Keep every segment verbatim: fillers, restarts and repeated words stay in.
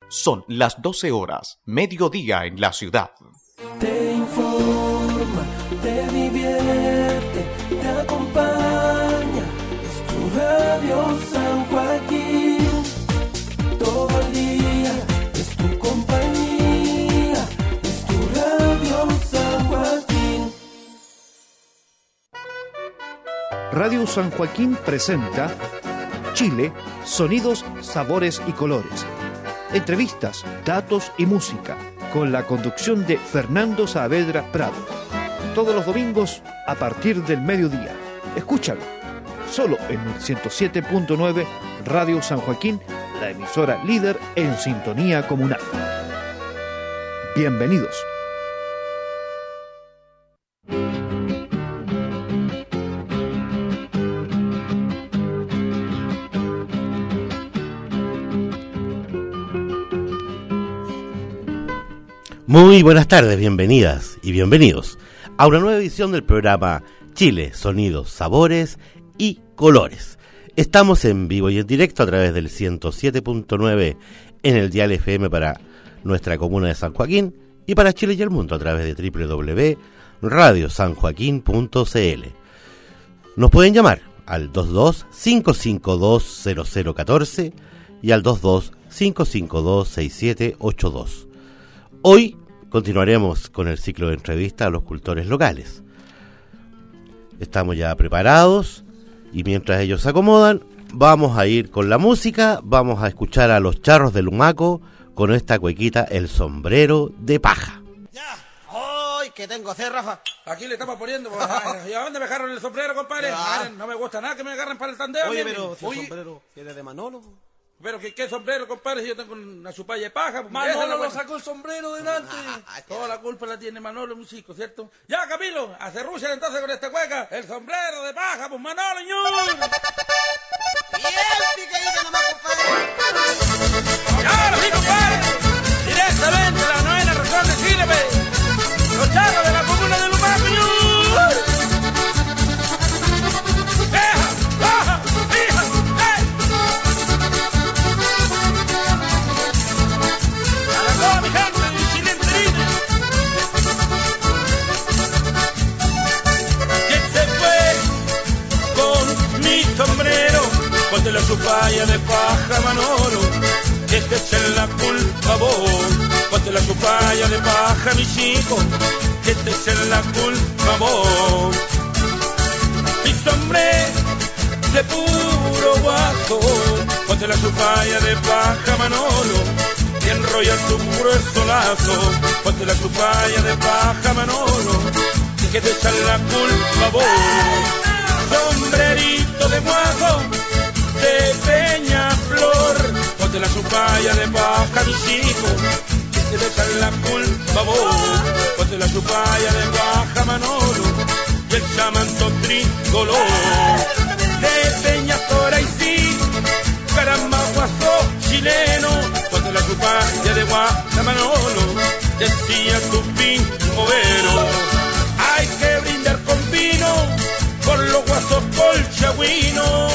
Son las doce horas, mediodía en la ciudad. Te informa, te divierte, te acompaña. Es tu radio San Joaquín. Todo el día es tu compañía. Es tu radio San Joaquín. Radio San Joaquín presenta Chile, sonidos, sabores y colores. Entrevistas, datos y música, con la conducción de Fernando Saavedra Prado. Todos los domingos a partir del mediodía. Escúchalo, solo en el ciento siete punto nueve Radio San Joaquín, la emisora líder en sintonía comunal. Bienvenidos. Muy buenas tardes, bienvenidas y bienvenidos a una nueva edición del programa Chile, Sonidos, Sabores y Colores. Estamos en vivo y en directo a través del ciento siete punto nueve en el dial F M para nuestra comuna de San Joaquín y para Chile y el mundo a través de doble u doble u doble u punto radio san joaquín punto c l. Nos pueden llamar al dos dos cinco cinco dos cero cero uno cuatro y al dos dos cinco cinco dos seis siete ocho dos. Hoy continuaremos con el ciclo de entrevistas a los cultores locales. Estamos ya preparados y mientras ellos se acomodan, vamos a ir con la música, vamos a escuchar a los Charros de Lumaco con esta cuequita El Sombrero de Paja. ¡Ya! ¡Ay, que tengo sed, Rafa! Aquí le estamos poniendo, pues, ¿y a dónde me agarran el sombrero, compadre? Ah. No me gusta nada que me agarren para el tandeo. Oye, miren. pero si el Oye, sombrero es de Manolo. pero ¿qué, qué sombrero, compadre? Si yo tengo una chupalla de paja. Pues, Manolo esa es la lo buena. sacó el sombrero delante. Ah, Toda la culpa la tiene Manolo, mi chico, ¿cierto? Ya, Camilo, a cerruchar entonces con esta cueca. El sombrero de paja, pues Manolo, ñur. Y el picadito nomás, compadre. Y ahora sí, compadre. Directamente a la novena región de Chile, pues. Los charros de la comuna de Lumaco, ñur. ¡Deja! ¡Baja! ¡Fija! ¡Ey! ¡A la toda mi gente de Chile enterita! ¿Quién se fue con mi sombrero? Ponte la chupalla de paja, Manolo, que te echen la culpa vos. Ponte la chupalla de paja, mi chico, que te echen la culpa vos. Mi sombrero de puro guaco, ponte la chupalla de paja, Manolo, y enrolla tu grueso lazo. Ponte la chupalla de paja, Manolo, que te echan la culpa vos. Sombrerito de guaco de Peñaflor, ponte la chupalla de paja, mi chico, que te echan la culpa vos. Ponte la chupalla de paja, Manolo, y el chamanto tricolor. De Peñaflor, ahí sí, caramba, guaso chileno, ponte la chupalla de guaja, Manolo, decía tu primavero. Hay que brindar con vino, con los guasos colchagüinos.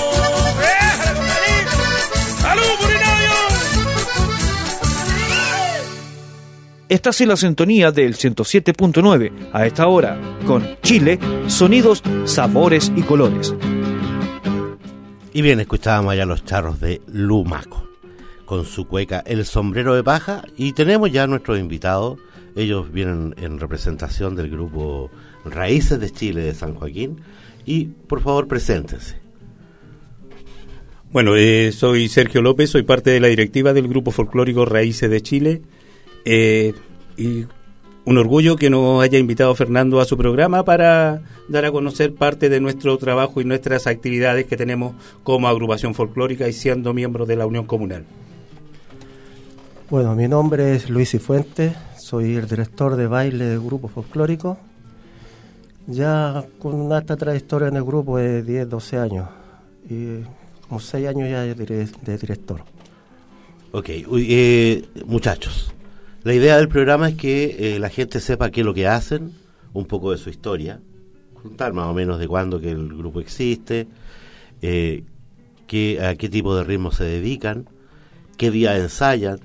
Estás en la sintonía del ciento siete punto nueve a esta hora con Chile, sonidos, sabores y colores. Y bien, escuchábamos allá a los Charros de Lumaco con su cueca El Sombrero de Paja y tenemos ya a nuestros invitados. Ellos vienen en representación del grupo Raíces de Chile de San Joaquín y por favor preséntense. Bueno, eh, soy Sergio López, soy parte de la directiva del grupo folclórico Raíces de Chile. Eh, y un orgullo que nos haya invitado Fernando a su programa para dar a conocer parte de nuestro trabajo y nuestras actividades que tenemos como agrupación folclórica y siendo miembros de la Unión Comunal. Bueno, mi nombre es Luis Cifuentes, soy el director de baile del grupo folclórico, ya con una alta trayectoria en el grupo de diez, doce años y como seis años ya de, de director. Ok, eh, muchachos, la idea del programa es que eh, la gente sepa qué es lo que hacen, un poco de su historia, contar más o menos de cuándo que el grupo existe, eh, qué, a qué tipo de ritmo se dedican, qué día ensayan,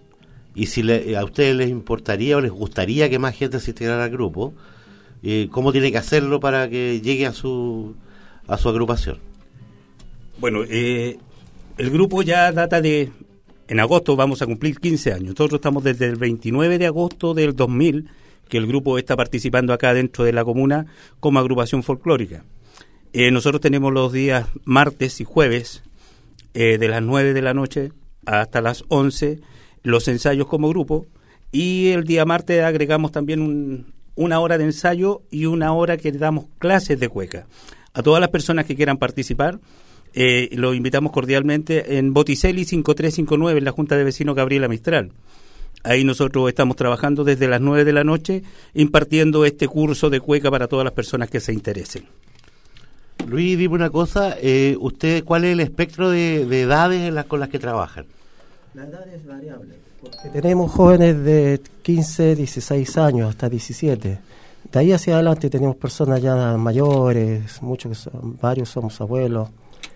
y si le, a ustedes les importaría o les gustaría que más gente se integrara al grupo, eh, ¿cómo tiene que hacerlo para que llegue a su a su agrupación? Bueno, eh, el grupo ya data de... En agosto vamos a cumplir quince años. Nosotros estamos desde el veintinueve de agosto del dos mil, que el grupo está participando acá dentro de la comuna como agrupación folclórica. Eh, nosotros tenemos los días martes y jueves, eh, de las nueve de la noche hasta las once, los ensayos como grupo, y el día martes agregamos también un, una hora de ensayo y una hora que damos clases de cueca. A todas las personas que quieran participar, Eh, lo invitamos cordialmente en Botticelli cinco tres cinco nueve, en la Junta de Vecinos Gabriela Mistral. Ahí nosotros estamos trabajando desde las nueve de la noche, impartiendo este curso de cueca para todas las personas que se interesen. Luis, dime una cosa, eh, ¿usted cuál es el espectro de, de edades en las, con las que trabajan? La edad es variable, porque tenemos jóvenes de quince, dieciséis años hasta diecisiete. De ahí hacia adelante tenemos personas ya mayores, muchos que son, varios somos abuelos.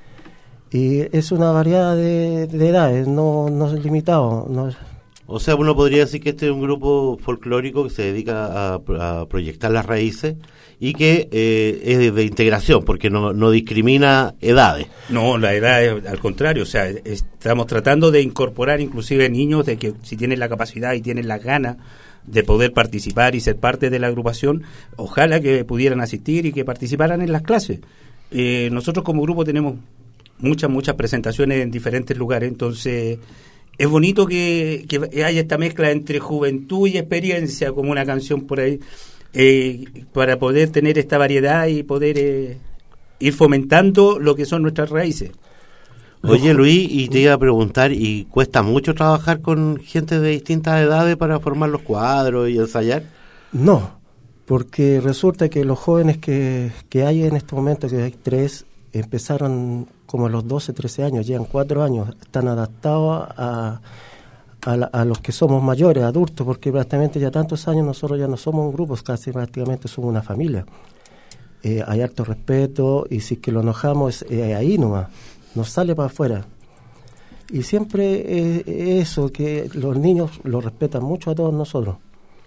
Y es una variedad de, de edades, no, no es limitado. No. O sea, uno podría decir que este es un grupo folclórico que se dedica a, a proyectar las raíces y que eh, es de integración, porque no, no discrimina edades. No, la edad es al contrario, o sea, estamos tratando de incorporar inclusive niños de que si tienen la capacidad y tienen las ganas de poder participar y ser parte de la agrupación, ojalá que pudieran asistir y que participaran en las clases. Eh, nosotros como grupo tenemos muchas, muchas presentaciones en diferentes lugares, entonces es bonito que, que haya esta mezcla entre juventud y experiencia, como una canción por ahí, eh, para poder tener esta variedad y poder eh, ir fomentando lo que son nuestras raíces. Oye, Luis, y te iba a preguntar, ¿y cuesta mucho trabajar con gente de distintas edades para formar los cuadros y ensayar? No, porque resulta que los jóvenes que, que hay en este momento, que hay tres, empezaron como a los doce, trece años, llevan cuatro años, están adaptados a, a, la, a los que somos mayores, adultos, porque prácticamente ya tantos años nosotros ya no somos un grupo, casi prácticamente somos una familia. Eh, hay harto respeto, y si es que lo enojamos, es eh, ahí nomás, nos sale para afuera. Y siempre eh, eso, que los niños lo respetan mucho a todos nosotros.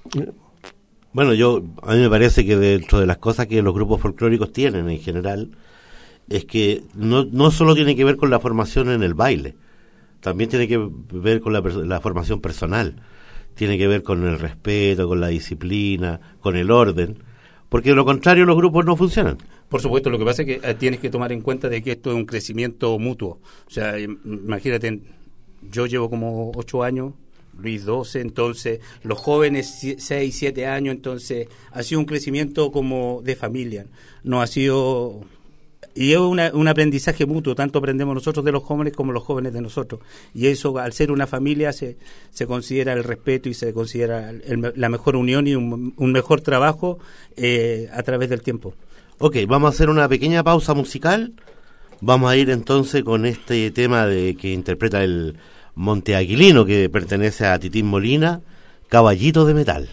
Bueno, yo a mí me parece que dentro de las cosas que los grupos folclóricos tienen en general, es que no, no solo tiene que ver con la formación en el baile, también tiene que ver con la, la formación personal, tiene que ver con el respeto, con la disciplina, con el orden, porque de lo contrario los grupos no funcionan. Por supuesto, lo que pasa es que eh, tienes que tomar en cuenta de que esto es un crecimiento mutuo. O sea, imagínate, yo llevo como ocho años, Luis doce, entonces los jóvenes seis, siete años, entonces ha sido un crecimiento como de familia, no ha sido... Y es una, un aprendizaje mutuo, tanto aprendemos nosotros de los jóvenes como los jóvenes de nosotros. Y eso, al ser una familia, se, se considera el respeto y se considera el, la mejor unión y un, un mejor trabajo eh, a través del tiempo. Ok, vamos a hacer una pequeña pausa musical. Vamos a ir entonces con este tema de que interpreta el Monte Aguilino, que pertenece a Titín Molina, Caballito de Metal.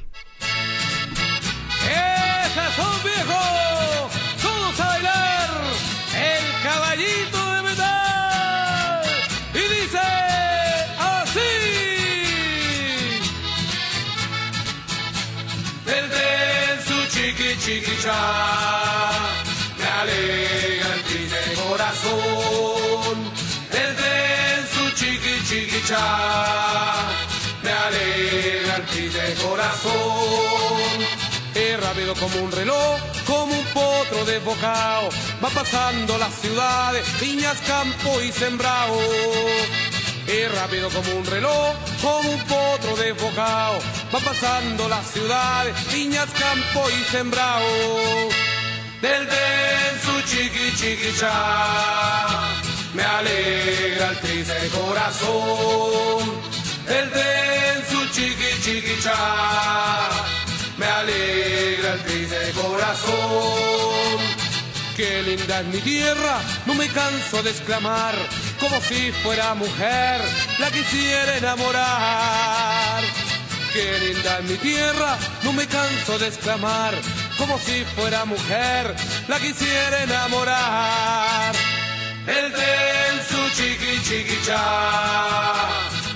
Chiquicha, me alegra el triste corazón. Desde su chiqui chiquicha, me alegra el triste corazón. Es rápido como un reloj, como un potro desbocado, va pasando las ciudades, viñas, campo y sembrado. Es rápido como un reloj, como un potro desbocado, va pasando las ciudades, viñas, campo y sembrado. Del den su chiqui chiquicha, me alegra el triste corazón. Del den su chiqui chiquicha, me alegra el triste corazón. Qué linda es mi tierra, no me canso de exclamar, como si fuera mujer, la quisiera enamorar. Qué linda es mi tierra, no me canso de exclamar, como si fuera mujer, la quisiera enamorar. El tren su chiqui chiquicha,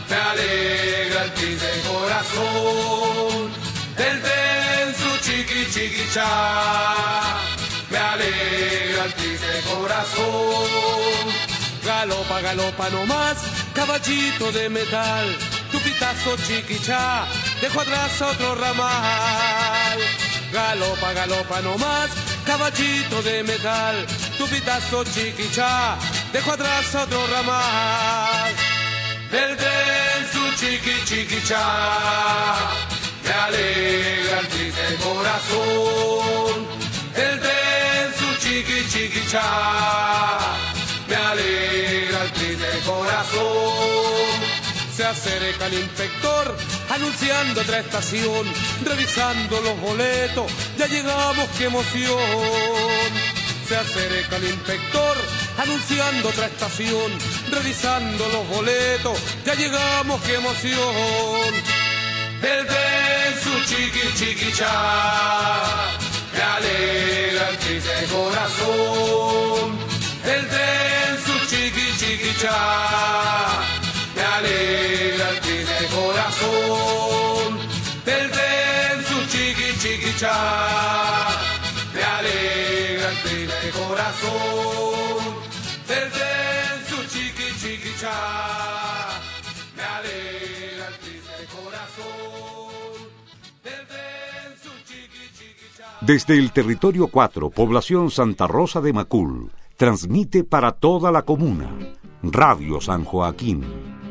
me alegra el triste corazón. El denso chiqui chiqui cha, me alegra el triste corazón. Galopa, galopa nomás, caballito de metal, tu pitazo chiquichá, dejo atrás otro ramal. Galopa, galopa nomás, caballito de metal, tu pitazo chiquichá, dejo atrás otro ramal. Del denso chiqui chiquichá, me alegra el triste corazón. Del denso chiqui chiquichá, me alegra el triste corazón. Se acerca el inspector anunciando otra estación, revisando los boletos, ya llegamos, qué emoción. Se acerca el inspector anunciando otra estación, revisando los boletos, ya llegamos, qué emoción. Del denso chiqui chiqui cha, me alegra el triste corazón. Del denso chiqui chiqui cha, me alegra el triste corazón. Del denso chiqui chiqui cha, me alegra el triste corazón. Del denso chiqui chiqui cha, me alegra el triste corazón. Del denso chiqui chiqui cha. Desde el territorio cuatro, población Santa Rosa de Macul, transmite para toda la comuna Radio San Joaquín.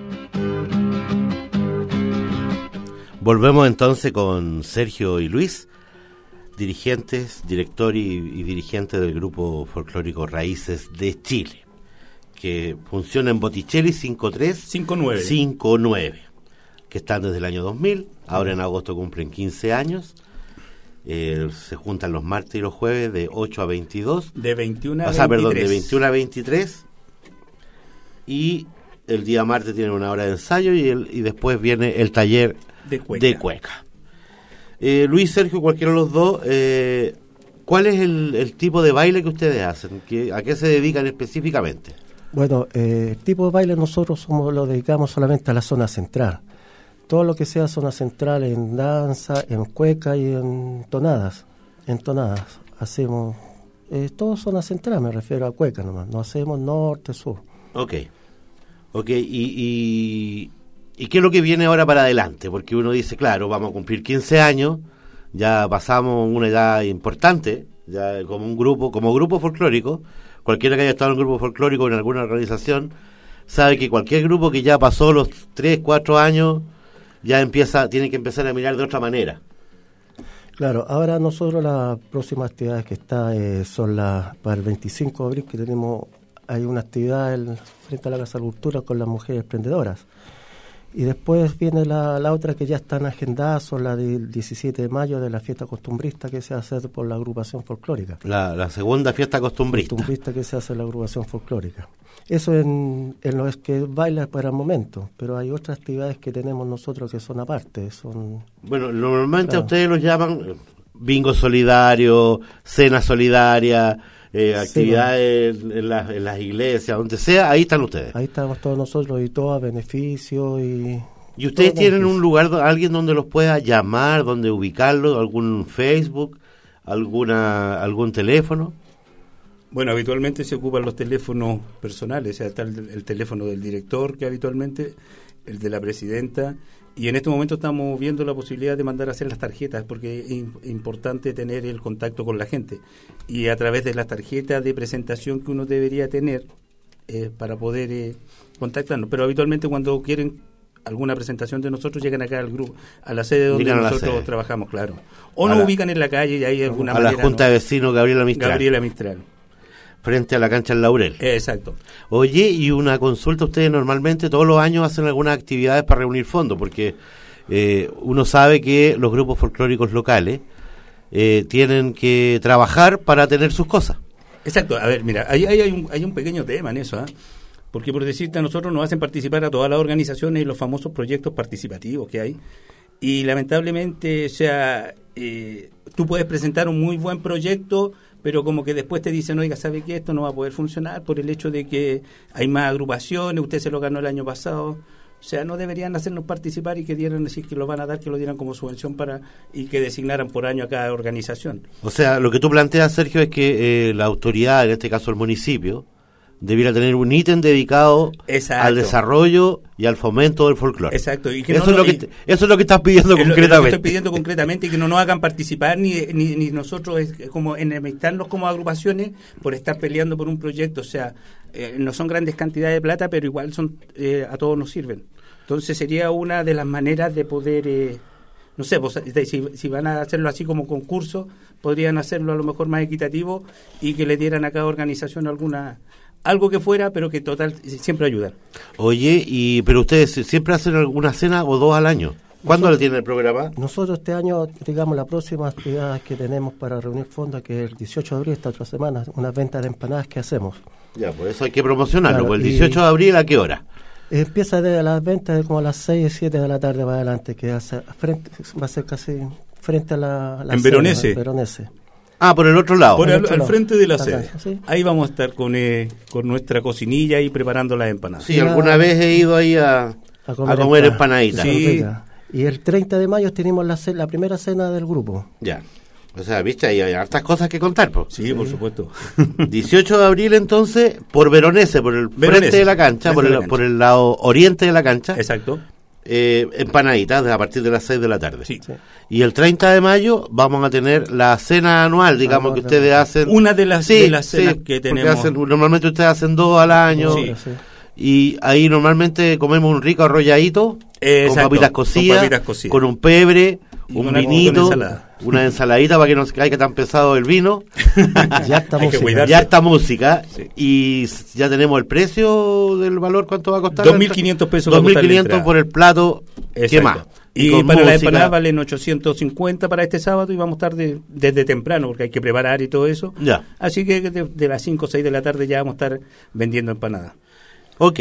Volvemos entonces con Sergio y Luis, dirigentes, director y, y dirigente del grupo folclórico Raíces de Chile, que funciona en Botticelli cinco tres cinco nueve, cinco nueve, que están desde el año dos mil, ahora en agosto cumplen quince años. Eh, se juntan los martes y los jueves de ocho a veintidós. De veintiuno a o sea, veintitrés. perdón, de veintiuno a veintitrés. Y el día martes tienen una hora de ensayo y, el, y después viene el taller de cueca. De cueca. Eh, Luis, Sergio, cualquiera de los dos, eh, ¿cuál es el, el tipo de baile que ustedes hacen? ¿Qué, ¿A qué se dedican específicamente? Bueno, eh, el tipo de baile nosotros somos lo dedicamos solamente a la zona central. Todo lo que sea zona central en danza, en cueca y en tonadas. En tonadas hacemos, eh, todo zona central, me refiero a cueca nomás. No hacemos norte, sur. Ok, ok, y, y, ¿y qué es lo que viene ahora para adelante? Porque uno dice, claro, vamos a cumplir quince años, ya pasamos una edad importante, ya como un grupo, como grupo folclórico, cualquiera que haya estado en un grupo folclórico en alguna organización, sabe que cualquier grupo que ya pasó los tres, cuatro años, ya empieza, tiene que empezar a mirar de otra manera. Claro, ahora nosotros las próximas actividades que está eh, son las para el veinticinco de abril, que tenemos, hay una actividad en, frente a la Casa de Cultura con las mujeres emprendedoras. Y después viene la, la otra que ya están agendadas, son la del diecisiete de mayo de la fiesta costumbrista que se hace por la agrupación folclórica. La, la segunda fiesta costumbrista. Costumbrista que se hace en la agrupación folclórica. Eso en, en lo es que baila para el momento, pero hay otras actividades que tenemos nosotros que son aparte. Son Bueno, normalmente claro. a ustedes los llaman bingo solidario, cena solidaria, eh, actividades sí, en, la, en las iglesias, donde sea, ahí están ustedes. Ahí estamos todos nosotros y todo a beneficio. ¿Y, ¿Y ustedes tienen un lugar, alguien donde los pueda llamar, donde ubicarlos, algún Facebook, alguna algún teléfono? Bueno, habitualmente se ocupan los teléfonos personales, o sea, está el, el teléfono del director, que habitualmente, el de la presidenta, y en este momento estamos viendo la posibilidad de mandar a hacer las tarjetas, porque es in, importante tener el contacto con la gente, y a través de las tarjetas de presentación que uno debería tener eh, para poder eh, contactarnos. Pero habitualmente cuando quieren alguna presentación de nosotros, llegan acá al grupo, a la sede donde Miran nosotros sede. trabajamos, claro. O nos ubican en la calle y hay alguna a manera. A la Junta ¿no? de Vecinos Gabriela Mistral. Gabriela Mistral. Frente a la cancha del Laurel. Exacto. Oye, y una consulta, ustedes normalmente todos los años hacen algunas actividades para reunir fondos, porque eh, uno sabe que los grupos folclóricos locales eh, tienen que trabajar para tener sus cosas. Exacto, a ver, mira, ahí hay, hay, un, hay un pequeño tema en eso, ¿eh? Porque por decirte, a nosotros nos hacen participar a todas las organizaciones y los famosos proyectos participativos que hay, y lamentablemente, o sea, eh, tú puedes presentar un muy buen proyecto, pero como que después te dicen, oiga, ¿sabe qué? Esto no va a poder funcionar por el hecho de que hay más agrupaciones, usted se lo ganó el año pasado, O sea, no deberían hacernos participar y que dieran, decir que lo van a dar, que lo dieran como subvención para y que designaran por año a cada organización. O sea, lo que tú planteas, Sergio, es que eh, la autoridad, en este caso el municipio, debiera tener un ítem dedicado Exacto. al desarrollo y al fomento del folclore. Exacto. Y que eso, no, es lo que, y, eso es lo que estás pidiendo es concretamente. Lo que estoy pidiendo concretamente, y que no nos hagan participar ni, ni, ni nosotros es como enemistarnos como agrupaciones por estar peleando por un proyecto. O sea, eh, no son grandes cantidades de plata, pero igual son eh, a todos nos sirven. Entonces sería una de las maneras de poder... Eh, no sé, pues, si, si van a hacerlo así como concurso, podrían hacerlo a lo mejor más equitativo y que le dieran a cada organización alguna... algo que fuera, pero que total siempre ayuda. Oye, y pero ustedes siempre hacen alguna cena o dos al año. ¿Cuándo nosotros, le tienen el programa? Nosotros este año, digamos, la próxima actividad que tenemos para reunir fondos, que es el dieciocho de abril, esta otra semana, una venta de empanadas que hacemos. Ya, por eso hay que promocionarlo. Claro, el dieciocho de abril, ¿a qué hora? Empieza de las ventas como a las seis, siete de la tarde para adelante, que hace, frente, va a ser casi frente a la... la en cena, Veronese. En Veronese. Ah, por el otro lado. Por el al, otro al lado. frente de la Acá, sede. ¿sí? Ahí vamos a estar con eh, con nuestra cocinilla y preparando las empanadas. Sí, alguna vez he ido ahí a, a comer, a comer empanada. empanaditas. Sí. Y el treinta de mayo tenemos la, ce- la primera cena del grupo. Ya. O sea, viste, ahí hay hartas cosas que contar, pues. Sí, por supuesto. dieciocho de abril, entonces, por Veronese, por el Veronese, frente de la cancha, por frente de el, la cancha. por el lado oriente de la cancha. Exacto. Eh, empanaditas a partir de las seis de la tarde. Sí. Sí. Y el treinta de mayo vamos a tener la cena anual, digamos, Anual que de- ustedes hacen. Una de las, Sí, de las cenas sí, que porque tenemos. hacen- normalmente ustedes hacen dos al año. Sí. Sí. Y ahí normalmente comemos un rico arrolladito, Exacto, con papitas con cocidas, papitas cocidas. con un pebre, Y un una- vinito, con ensalada. una ensaladita para que no se caiga tan pesado el vino. Ya está Hay que música. cuidarse. Ya está música. Sí. Y s- ya tenemos el precio del valor, ¿cuánto va a costar? dos mil quinientos pesos va a dos mil costar la quinientos entrada. por el plato. ¿Qué Exacto. más? Y, con para la música. empanada valen ochocientos cincuenta para este sábado, y vamos a estar de- desde temprano porque hay que preparar y todo eso. Ya. Así que de, de las cinco o seis de la tarde ya vamos a estar vendiendo empanadas. Ok.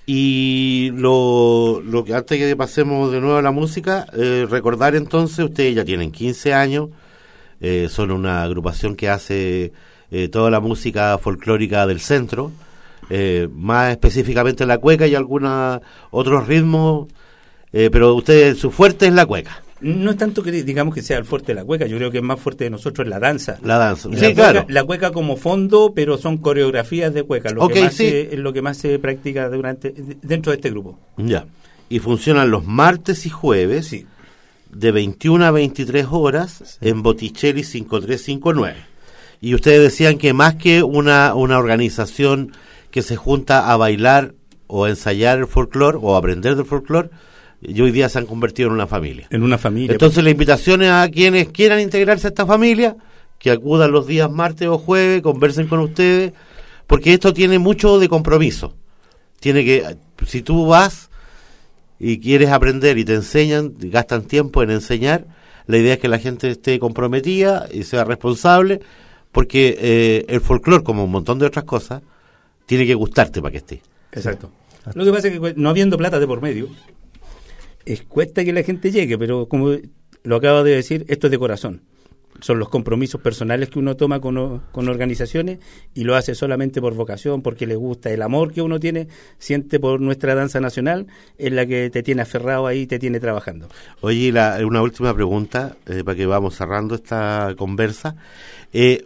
Y lo, lo que antes que pasemos de nuevo a la música, eh, recordar entonces, ustedes ya tienen quince años, eh, son una agrupación que hace eh, toda la música folclórica del centro, eh, más específicamente la cueca y algunos otros ritmos, eh, pero ustedes, su fuerte es la cueca. No es tanto que digamos que sea el fuerte de la cueca, yo creo que es más fuerte de nosotros la danza. La danza. Y Sí, la, claro. cueca, la cueca como fondo, pero son coreografías de cueca, lo Ok, que más sí. se, es lo que más se practica durante dentro de este grupo. Ya. Y funcionan los martes y jueves Sí. de veintiuna a veintitrés horas en Botticelli cinco tres cinco nueve. Y ustedes decían que más que una, una organización que se junta a bailar o a ensayar el folclore o a aprender del folclore, y hoy día se han convertido en una familia. En una familia. Entonces la invitación es a quienes quieran integrarse a esta familia, que acudan los días martes o jueves, conversen con ustedes, porque esto tiene mucho de compromiso. Tiene que, si tú vas y quieres aprender y te enseñan, gastan tiempo en enseñar, la idea es que la gente esté comprometida y sea responsable, porque eh, el folclore, como un montón de otras cosas, tiene que gustarte para que esté. Exacto. Lo que pasa es que no habiendo plata de por medio, es, cuesta que la gente llegue, pero como lo acabo de decir, esto es de corazón. Son los compromisos personales que uno toma con, o- con organizaciones, y lo hace solamente por vocación, porque le gusta. El amor que uno tiene, siente por nuestra danza nacional, es la que te tiene aferrado ahí y te tiene trabajando. Oye, la, una última pregunta, eh, para que vamos cerrando esta conversa. Eh,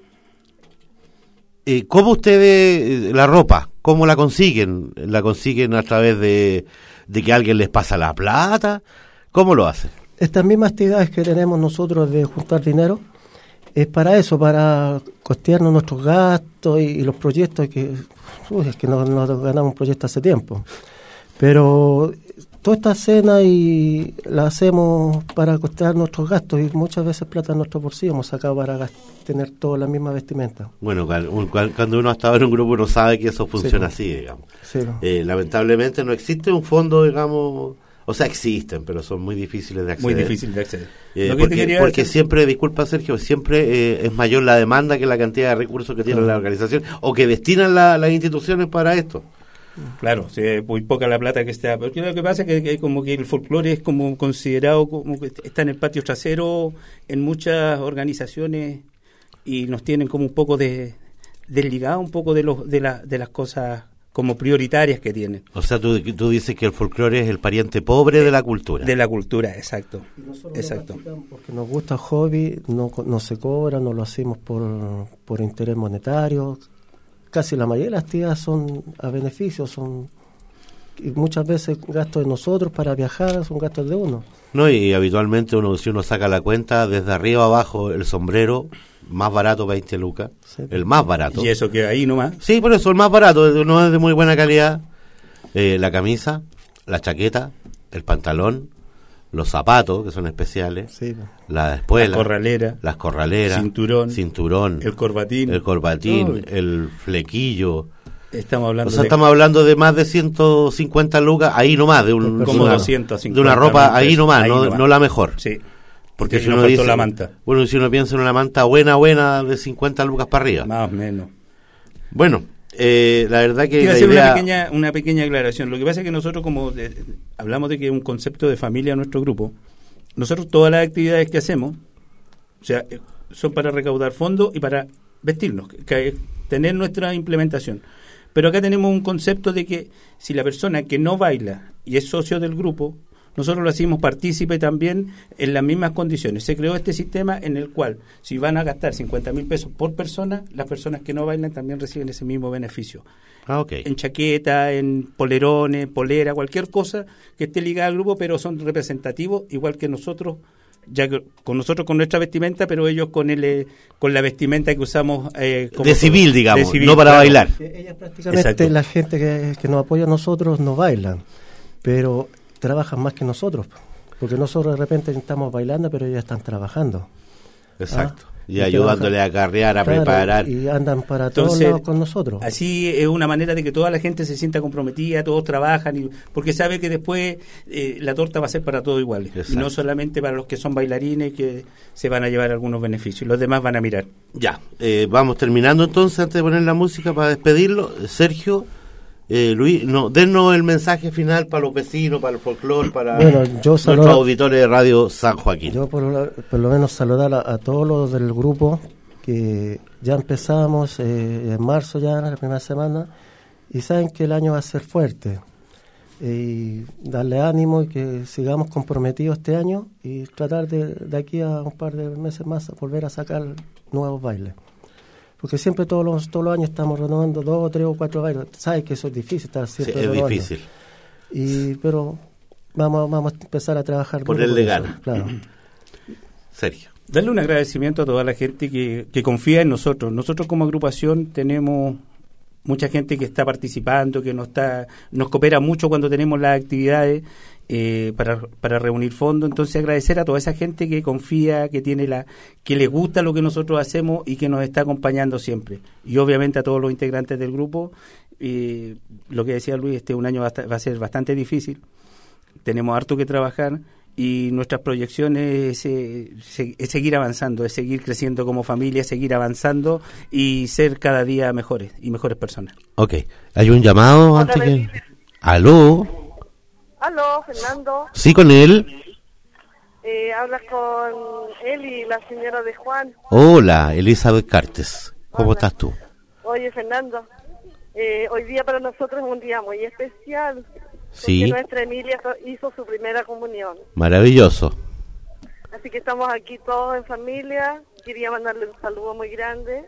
eh, ¿Cómo ustedes, eh, la ropa, cómo la consiguen? ¿La consiguen a través de, de que alguien les pasa la plata? ¿Cómo lo hacen? Estas mismas actividades que tenemos nosotros de juntar dinero, es para eso, para costearnos nuestros gastos y, y los proyectos que, uy, es que nos, nos ganamos un proyecto hace tiempo. Pero toda esta cena y la hacemos para costear nuestros gastos, y muchas veces plata en nuestros bolsillos hemos sacado para gas- tener toda la misma vestimenta. Bueno, cual- un- cual- cuando uno ha estado en un grupo uno sabe que eso funciona Sí. así, digamos. Sí, ¿no? Eh, lamentablemente no existe un fondo, digamos, o sea, existen, pero son muy difíciles de acceder. Muy difícil de acceder. Eh, Lo que te porque quería porque decir- siempre, disculpa Sergio, siempre eh, es mayor la demanda que la cantidad de recursos que tiene Claro. la organización o que destinan la- las instituciones para esto. Claro, sí, es muy poca la plata que está. Porque lo que pasa es que, que como que el folclore es como considerado como que está en el patio trasero en muchas organizaciones, y nos tienen como un poco de desligado un poco de los de, la, de las cosas como prioritarias que tienen. O sea, tú, tú dices que el folclore es el pariente pobre de la cultura. De la cultura, exacto. Nosotros exacto. lo practicamos porque nos gusta el hobby, no, no se cobra, no lo hacemos por, por interés monetario. Casi la mayoría de las actividades son a beneficio, son y muchas veces gastos de nosotros para viajar, son gastos de uno. No, y habitualmente uno, si uno saca la cuenta, desde arriba abajo el sombrero, más barato, veinte lucas, sí. El más barato. Y eso que ahí nomás. Sí, por eso, el más barato, no es de muy buena calidad. Eh, la camisa, la chaqueta, el pantalón, los zapatos, que son especiales, sí. La espuela, la corralera, las corraleras, cinturón, cinturón, el corbatín, el corbatín, Uy. el flequillo. Estamos hablando o sea, de... estamos hablando de más de ciento cincuenta lucas, ahí nomás, de, un, como de, una, doscientos cincuenta de una ropa, ahí nomás, ahí no, nomás. no la mejor. Sí, porque si nos uno faltó dice, la manta. Bueno, si uno piensa en una manta buena, buena, de cincuenta lucas para arriba. Más o menos. Bueno, eh, la verdad que Quiero la hacer idea... una pequeña, una pequeña aclaración. Lo que pasa es que nosotros, como de, hablamos de que es un concepto de familia en nuestro grupo, nosotros todas las actividades que hacemos, o sea, son para recaudar fondos y para vestirnos, que, tener nuestra implementación. Pero acá tenemos un concepto de que si la persona que no baila y es socio del grupo, nosotros lo hacemos partícipe también en las mismas condiciones. Se creó este sistema en el cual, si van a gastar cincuenta mil pesos por persona, las personas que no bailan también reciben ese mismo beneficio. Ah, okay. En chaqueta, en polerones, polera, cualquier cosa que esté ligada al grupo, pero son representativos, igual que nosotros, ya que con nosotros con nuestra vestimenta, pero ellos con el eh, con la vestimenta que usamos eh, como de civil, digamos, de civil, no para claro. bailar. Ellas prácticamente, Exacto. la gente que, que nos apoya a nosotros no bailan, pero trabajan más que nosotros, porque nosotros de repente estamos bailando, pero ellas están trabajando. Exacto. ¿Ah? Y, y ayudándole a carrear, a claro, preparar. Y andan para Entonces, todos lados con nosotros. Así es una manera de que toda la gente se sienta comprometida, todos trabajan, y, porque sabe que después eh, la torta va a ser para todos iguales. Exacto. Y no solamente para los que son bailarines, que se van a llevar algunos beneficios. Los demás van a mirar. Ya, eh, vamos terminando entonces, antes de poner la música para despedirlo. Sergio, eh, Luis, no, denos el mensaje final para los vecinos, para el folclore, para bueno, yo nuestros saludo, auditores de Radio San Joaquín. Yo por lo, por lo menos saludar a, a todos los del grupo, que ya empezamos eh, en marzo ya, la primera semana, y saben que el año va a ser fuerte. Y darle ánimo y que sigamos comprometidos este año y tratar de, de aquí a un par de meses más volver a sacar nuevos bailes. Porque siempre todos los todos los años estamos renovando dos, tres o cuatro bailes. Sabes que eso es difícil, estar siempre sí, es renovando. difícil. Y, pero vamos, vamos a empezar a trabajar. Ponerle ganas. Claro. Sergio. Darle un agradecimiento a toda la gente que, que confía en nosotros. Nosotros como agrupación tenemos mucha gente que está participando, que nos está nos coopera mucho cuando tenemos las actividades eh, para para reunir fondos. Entonces agradecer a toda esa gente que confía, que tiene la que les gusta lo que nosotros hacemos y que nos está acompañando siempre. Y obviamente a todos los integrantes del grupo. Eh, lo que decía Luis, este un año va a, va a ser bastante difícil. Tenemos harto que trabajar. Y nuestras proyecciones es, es, es seguir avanzando, es seguir creciendo como familia, seguir avanzando y ser cada día mejores y mejores personas. Ok, ¿hay un llamado Hola, antes que...? ¿Aló? ¿Aló, Fernando? Sí, con él. Eh, hablas con él y la señora de Juan. Hola, Elizabeth Cartes. ¿Cómo Hola. estás tú? Oye, Fernando, eh, hoy día para nosotros es un día muy especial. Sí. Porque nuestra Emilia hizo su primera comunión. Maravilloso. Así que estamos aquí todos en familia. Quería mandarle un saludo muy grande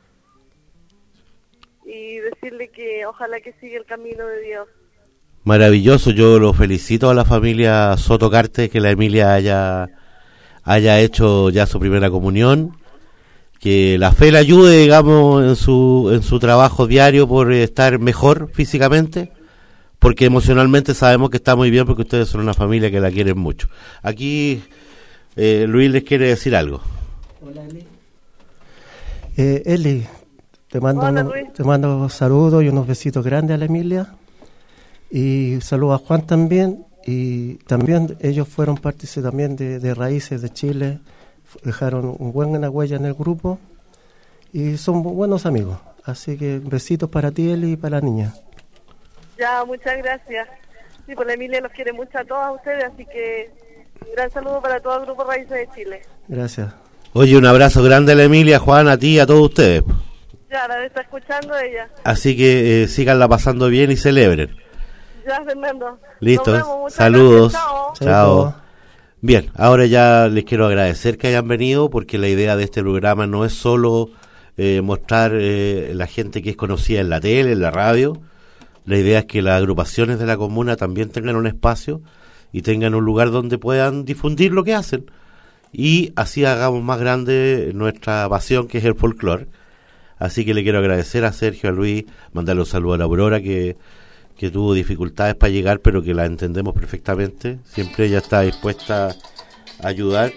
y decirle que ojalá que siga el camino de Dios. Maravilloso, yo lo felicito a la familia Soto Carte que la Emilia haya haya hecho ya su primera comunión, que la fe le ayude, digamos, en su en su trabajo diario por estar mejor físicamente. Porque emocionalmente sabemos que está muy bien, porque ustedes son una familia que la quieren mucho. Aquí eh, Luis les quiere decir algo. Hola, Eli. Eh, Eli, te mando, Hola, unos, te mando saludos y unos besitos grandes a la Emilia. Y saludo a Juan también. Y también ellos fueron partícipes también de, de Raíces de Chile. Dejaron una buena huella en el grupo. Y son buenos amigos. Así que besitos para ti, Eli, y para la niña. Ya, muchas gracias. Sí, pues la Emilia los quiere mucho a todos ustedes, así que un gran saludo para todo el Grupo Raíces de Chile. Gracias. Oye, un abrazo grande a la Emilia, Juan, a ti y a todos ustedes. Ya, la está escuchando ella. Así que eh, síganla pasando bien y celebren. Ya, Fernando. Listo. Nos vemos, muchas Saludos. gracias, chao. Chao. Bien, ahora ya les quiero agradecer que hayan venido, porque la idea de este programa no es solo eh, mostrar eh, la gente que es conocida en la tele, en la radio. La idea es que las agrupaciones de la comuna también tengan un espacio y tengan un lugar donde puedan difundir lo que hacen. Y así hagamos más grande nuestra pasión, que es el folclore. Así que le quiero agradecer a Sergio, a Luis, mandarle un saludo a la Aurora, que, que tuvo dificultades para llegar, pero que la entendemos perfectamente. Siempre ella está dispuesta a ayudar.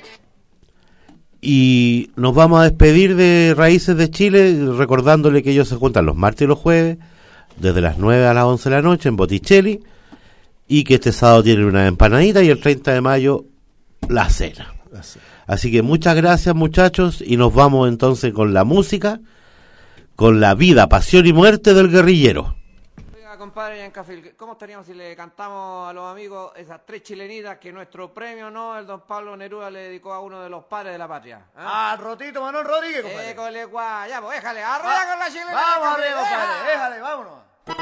Y nos vamos a despedir de Raíces de Chile, recordándole que ellos se juntan los martes y los jueves, desde las nueve a las once de la noche en Botticelli, y que este sábado tienen una empanadita y el treinta de mayo la cena. Así que muchas gracias, muchachos, y nos vamos entonces con la música, con la vida, pasión y muerte del guerrillero. Venga, compadre Yancafil, ¿cómo estaríamos si le cantamos a los amigos esas tres chilenitas que nuestro premio Nobel don Pablo Neruda le dedicó a uno de los padres de la patria? ¿Eh? Ah, Rotito Manuel Rodríguez, compadre. Eh, cole, guay, ya, pues déjale, arrolla con la chilena. Vamos Yancafil, arriba, compadre, deja. déjale, vámonos.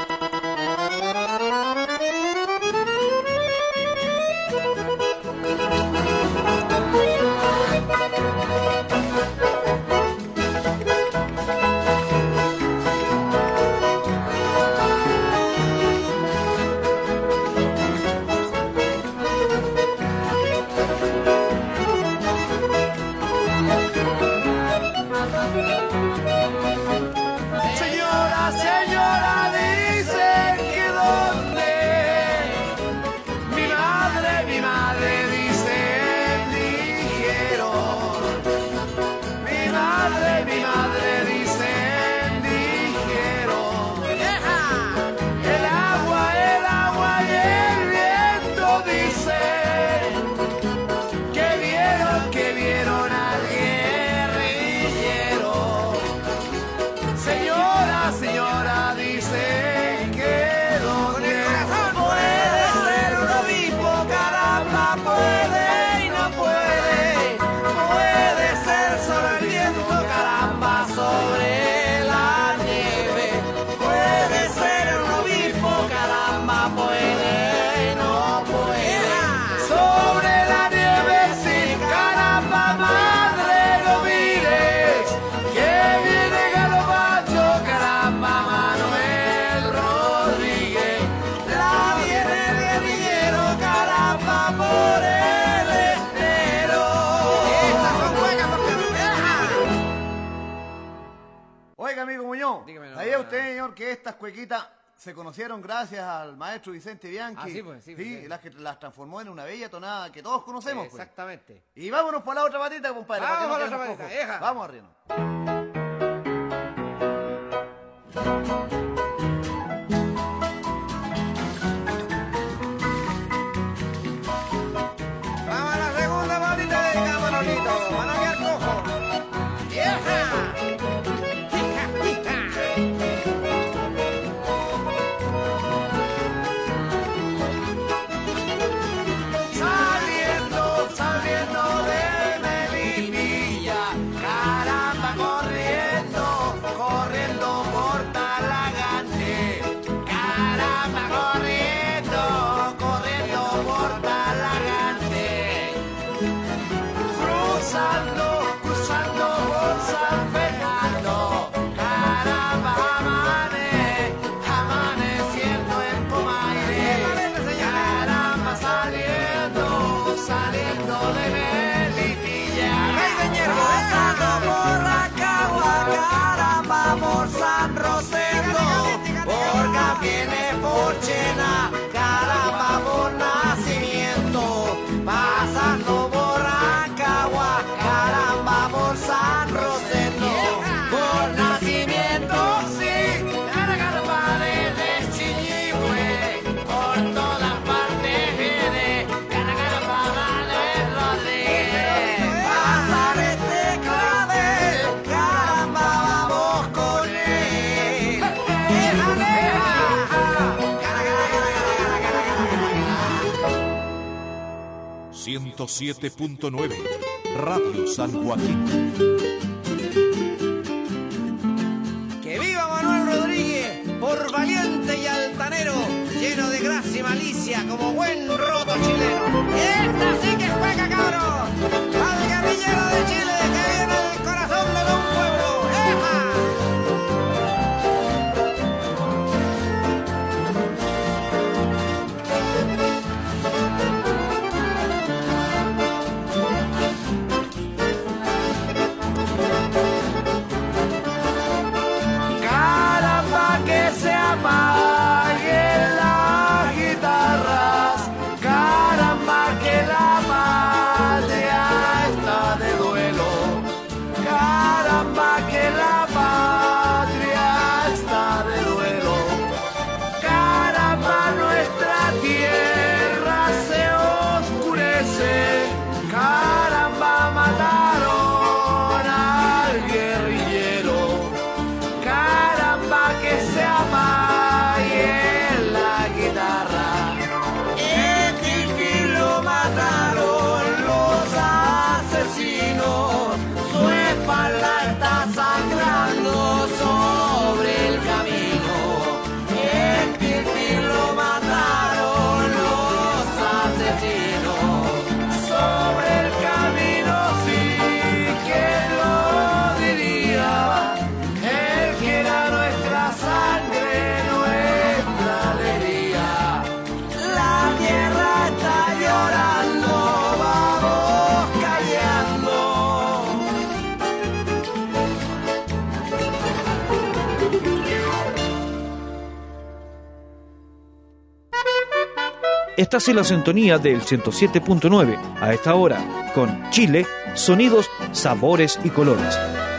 Señora, señora, dice que dónde. Mi madre, mi madre dice, dijeron. Mi madre, mi madre dice, dijeron. El agua, el agua y el viento dicen que vieron, que vieron al guerrillero. Señora, señora, dice que donde puede ser un obispo, caramba, puede y no puede, puede ser solo el viento, caramba, sobre la nieve, puede ser un obispo, caramba, puede y no puede, sobre la nieve, sí, caramba, madre, no mires, que viene galopando, caramba, Manuel Rodríguez, la viene el guerrillero, caramba, por el estero. Estas son huecas porque me dejan. Oiga, amigo Muñoz, Dígame, no, ¿sabía no, usted, señor, que estas cuequitas se conocieron gracias al maestro Vicente Bianchi? Ah, sí, pues, sí, pues, sí. las, que, las transformó en una bella tonada que todos conocemos, pues. Exactamente. Y vámonos por la otra patita, compadre. Vamos para que no por la quedemos otra patita, cojos. hija. Vamos arriba. Vamos a la segunda patita del camarolito, van a quedar cojo. ¡Vieja! ¡Hija, hija! Saliendo, saliendo de Melipilla, caramba, corriendo, corriendo por Talagante, caramba, corriendo, corriendo por Talagante, cruzando, cruzando por San Fernando, caramba, amane, amaneciendo en Comaire, caramba, saliendo, saliendo de Melipilla, pasando por Rancagua, caramba, por San Rosendo, por Capienes, por Chena, caramba, por Nacimiento, pasando por Rancagua, caramba, por San Rosendo, por Nacimiento, sí, caramba, desde Chiñihue, por todas partes viene, caramba, Manuel Rodríguez, pasar este clavel, caramba, vamos con él. ciento siete punto nueve Radio San Joaquín. Que como buen roto chileno. Esta sí que es cueca, cabros. Al guerrillero de Chile que viene del corazón de un pueblo. ¡Eja! Caramba que se apaguen las guitarras, caramba que la patria está de duelo, caramba que la patria está de duelo, caramba nuestra tierra se oscurece, caramba mataron al guerrillero. Caramba que se apague la guitarra. El Kiki lo mataron los asesinos. Su espalda está sangrando sobre el camino. El Kiki lo mataron los asesinos sobre el camino. Sí, ¿quién lo diría? El que era nuestra sangre, nuestra alegría. La tierra está llorando, vamos callando. Estás en la sintonía del ciento siete punto nueve, a esta hora, con Chile, sonidos, sabores y colores.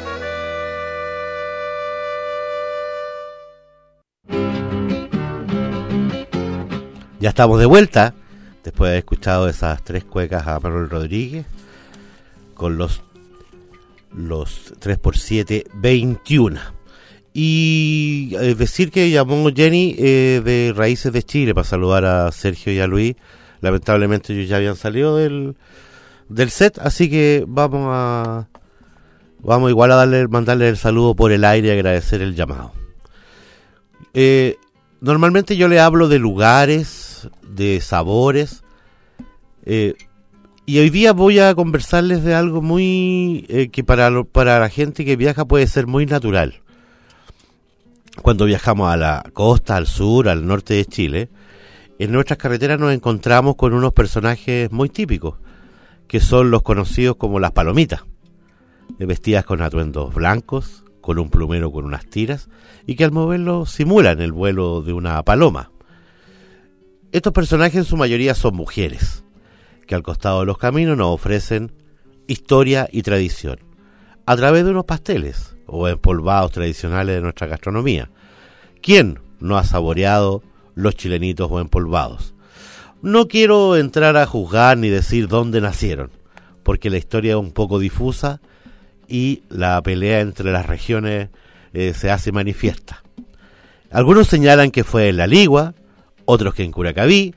Ya estamos de vuelta, después de haber escuchado esas tres cuecas a Manuel Rodríguez, con los, los tres por siete, veintiuno. Y eh, decir que llamó Jenny eh, de Raíces de Chile para saludar a Sergio y a Luis. Lamentablemente ellos ya habían salido del, del set, así que vamos a vamos igual a darle mandarle el saludo por el aire y agradecer el llamado. Eh, normalmente yo le hablo de lugares, de sabores, eh, y hoy día voy a conversarles de algo muy eh, que para, lo, para la gente que viaja puede ser muy natural. Cuando viajamos a la costa, al sur, al norte de Chile, en nuestras carreteras nos encontramos con unos personajes muy típicos, que son los conocidos como las palomitas, vestidas con atuendos blancos, con un plumero con unas tiras, y que al moverlo simulan el vuelo de una paloma. Estos personajes en su mayoría son mujeres, que al costado de los caminos nos ofrecen historia y tradición, a través de unos pasteles o empolvados tradicionales de nuestra gastronomía. ¿Quién no ha saboreado los chilenitos o empolvados? No quiero entrar a juzgar ni decir dónde nacieron, porque la historia es un poco difusa y la pelea entre las regiones eh, se hace manifiesta. Algunos señalan que fue en La Ligua, otros que en Curacaví.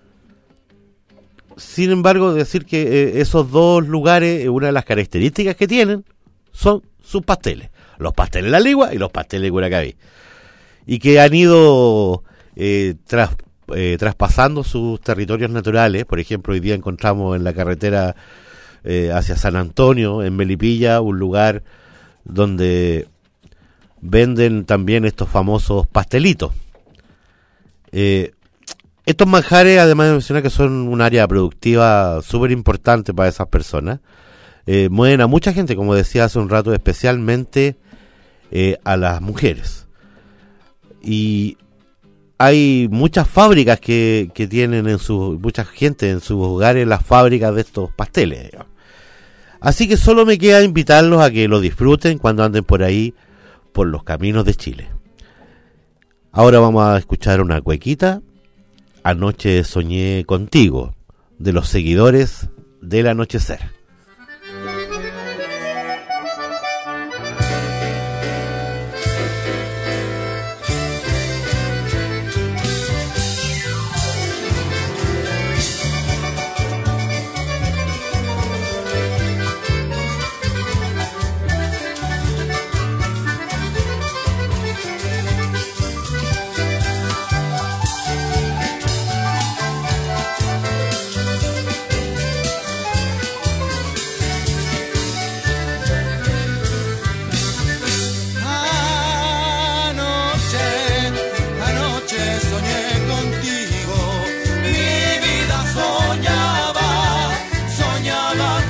Sin embargo, decir que eh, esos dos lugares, una de las características que tienen son sus pasteles. Los pasteles de La Ligua y los pasteles de Curacaví. Y que han ido eh, tras, eh, traspasando sus territorios naturales. Por ejemplo, hoy día encontramos en la carretera eh, hacia San Antonio, en Melipilla, un lugar donde venden también estos famosos pastelitos. Eh, estos manjares, además de mencionar que son un área productiva súper importante para esas personas, eh, mueven a mucha gente, como decía hace un rato, especialmente eh, a las mujeres. Y hay muchas fábricas que, que tienen en su, mucha gente en sus hogares las fábricas de estos pasteles, digamos. Así que solo me queda invitarlos a que lo disfruten cuando anden por ahí, por los caminos de Chile. Ahora vamos a escuchar una cuequita, Anoche soñé contigo, de los seguidores del anochecer.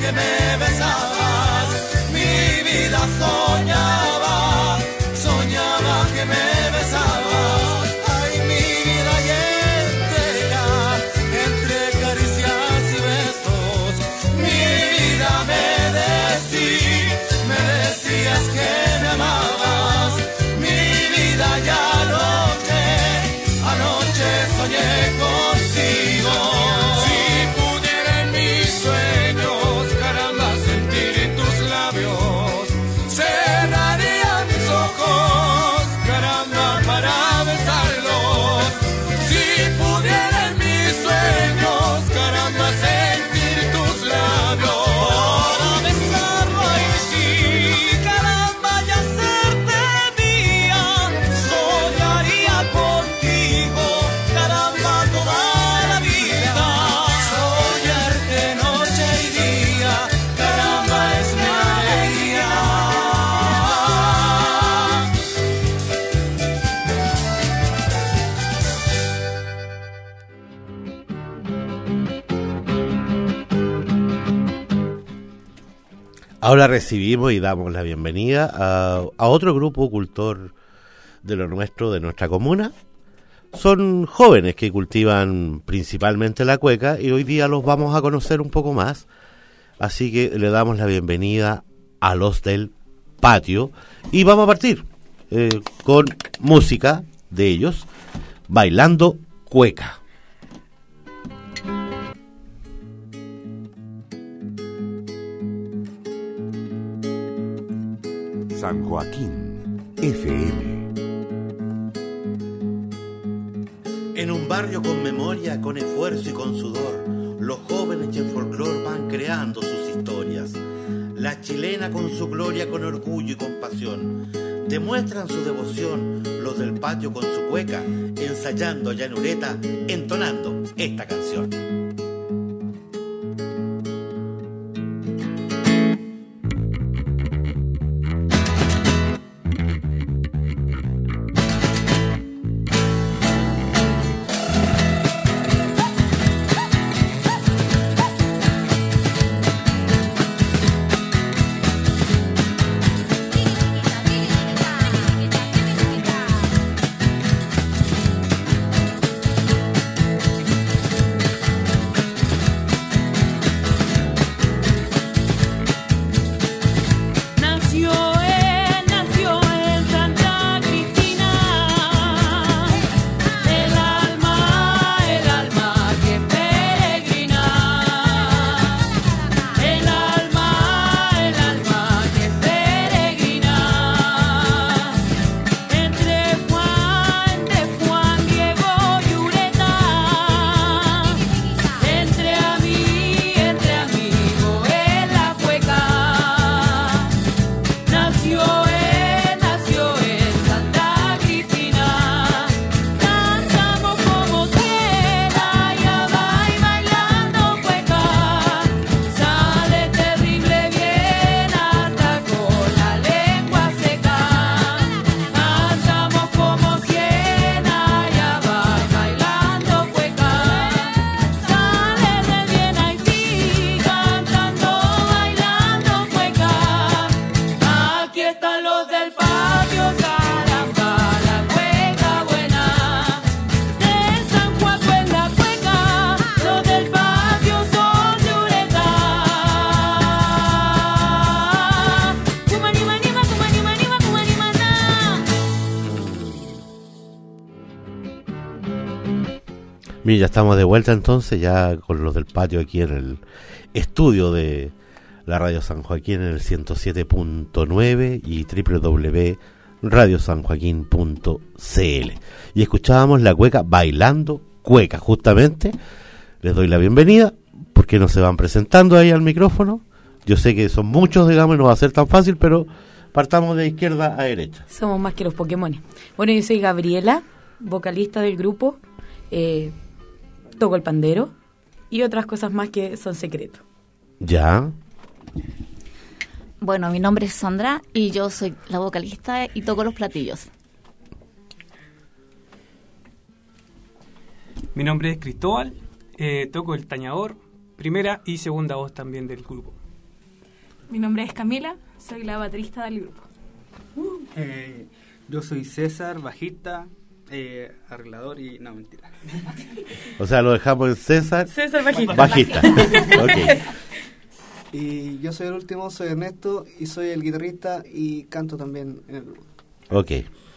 que me besabas, mi vida soñaba, soñaba que me besabas. Ay, mi vida y entera, entre caricias y besos, mi vida me decís, me decías que me amabas, mi vida ya anoche, anoche soñé contigo. Si pudiera en mis sueños, caramba, sentir tus labios, cerraría mis ojos, caramba, para besarlos. Si pudiera en mis sueños, caramba, sentir tus labios, para besarlo y sí, caramba, y hacerte mía, soñaría contigo, caramba, toda la vida, soñarte noche y día, caramba, es mi alegría. Ahora recibimos y damos la bienvenida a, a otro grupo cultor de lo nuestro, de nuestra comuna. Son jóvenes que cultivan principalmente la cueca y hoy día los vamos a conocer un poco más. Así que le damos la bienvenida a los del patio y vamos a partir eh, con música de ellos, bailando cueca. San Joaquín F M. En un barrio con memoria, con esfuerzo y con sudor, los jóvenes y el folclor van creando sus historias. La chilena con su gloria, con orgullo y compasión, demuestran su devoción, los del patio con su cueca, ensayando allá en Ureta, entonando esta canción. Mira, ya estamos de vuelta entonces, ya con los del patio aquí en el estudio de la Radio San Joaquín en el ciento siete punto nueve y doble u doble u doble u punto radio san joaquín punto c l. Y escuchábamos la cueca Bailando Cueca, justamente. Les doy la bienvenida, porque no se van presentando ahí al micrófono. Yo sé que son muchos, digamos, y no va a ser tan fácil, pero partamos de izquierda a derecha. Somos más que los Pokémon. Bueno, yo soy Gabriela, vocalista del grupo, eh, toco el pandero y otras cosas más que son secretos. Ya. Bueno, mi nombre es Sandra y yo soy la vocalista y toco los platillos. Mi nombre es Cristóbal, eh, toco el tañador, primera y segunda voz también del grupo. Mi nombre es Camila, soy la baterista del grupo. Eh, yo soy César, bajista, eh, arreglador y... no, mentira. O sea, lo dejamos en César. César bajista. Bajista. Ok. Y yo soy el último, soy Ernesto y soy el guitarrista y canto también en el grupo. Ok.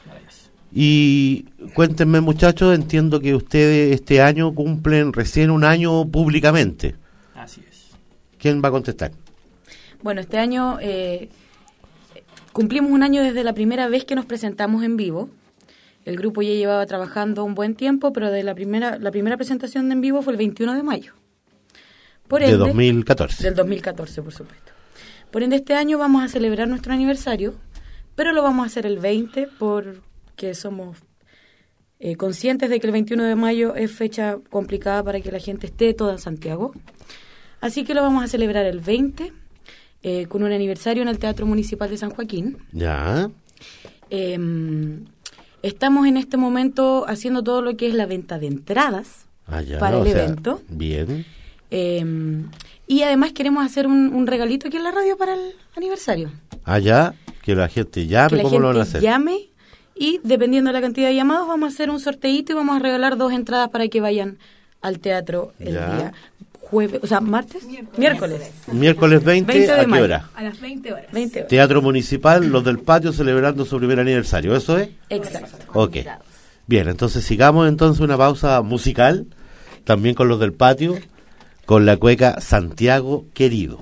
Y cuéntenme, muchachos, entiendo que ustedes este año cumplen recién un año públicamente. Así es. ¿Quién va a contestar? Bueno, este año eh, cumplimos un año desde la primera vez que nos presentamos en vivo. El grupo ya llevaba trabajando un buen tiempo, pero de la primera la primera presentación en vivo fue el veintiuno de mayo. Por ende, de dos mil catorce. Del dos mil catorce, por supuesto. Por ende, este año vamos a celebrar nuestro aniversario, pero lo vamos a hacer el veinte porque somos eh, conscientes de que el veintiuno de mayo es fecha complicada para que la gente esté toda en Santiago. Así que lo vamos a celebrar el veinte eh, con un aniversario en el Teatro Municipal de San Joaquín. Ya. Eh, estamos en este momento haciendo todo lo que es la venta de entradas ah, ya, para el sea, evento. Bien. Eh, y además queremos hacer un, un regalito aquí en la radio para el aniversario. Allá, que la gente llame, que la ¿cómo gente lo van a hacer? llame y dependiendo de la cantidad de llamados vamos a hacer un sorteíto y vamos a regalar dos entradas para que vayan al teatro el Ya. día jueves, o sea, martes, miércoles. Miércoles veinte, veinte de ¿a qué mayo. hora? A las veinte horas. veinte horas. Teatro Municipal, los del patio celebrando su primer aniversario, ¿eso es? Exacto. Ok. Bien, entonces sigamos entonces una pausa musical, también con los del patio, con la cueca Santiago Querido.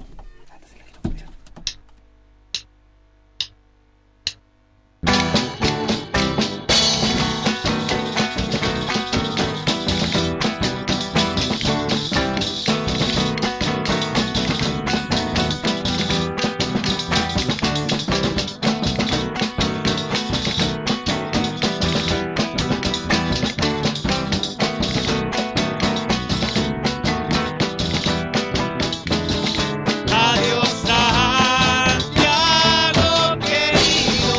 Adiós Santiago querido,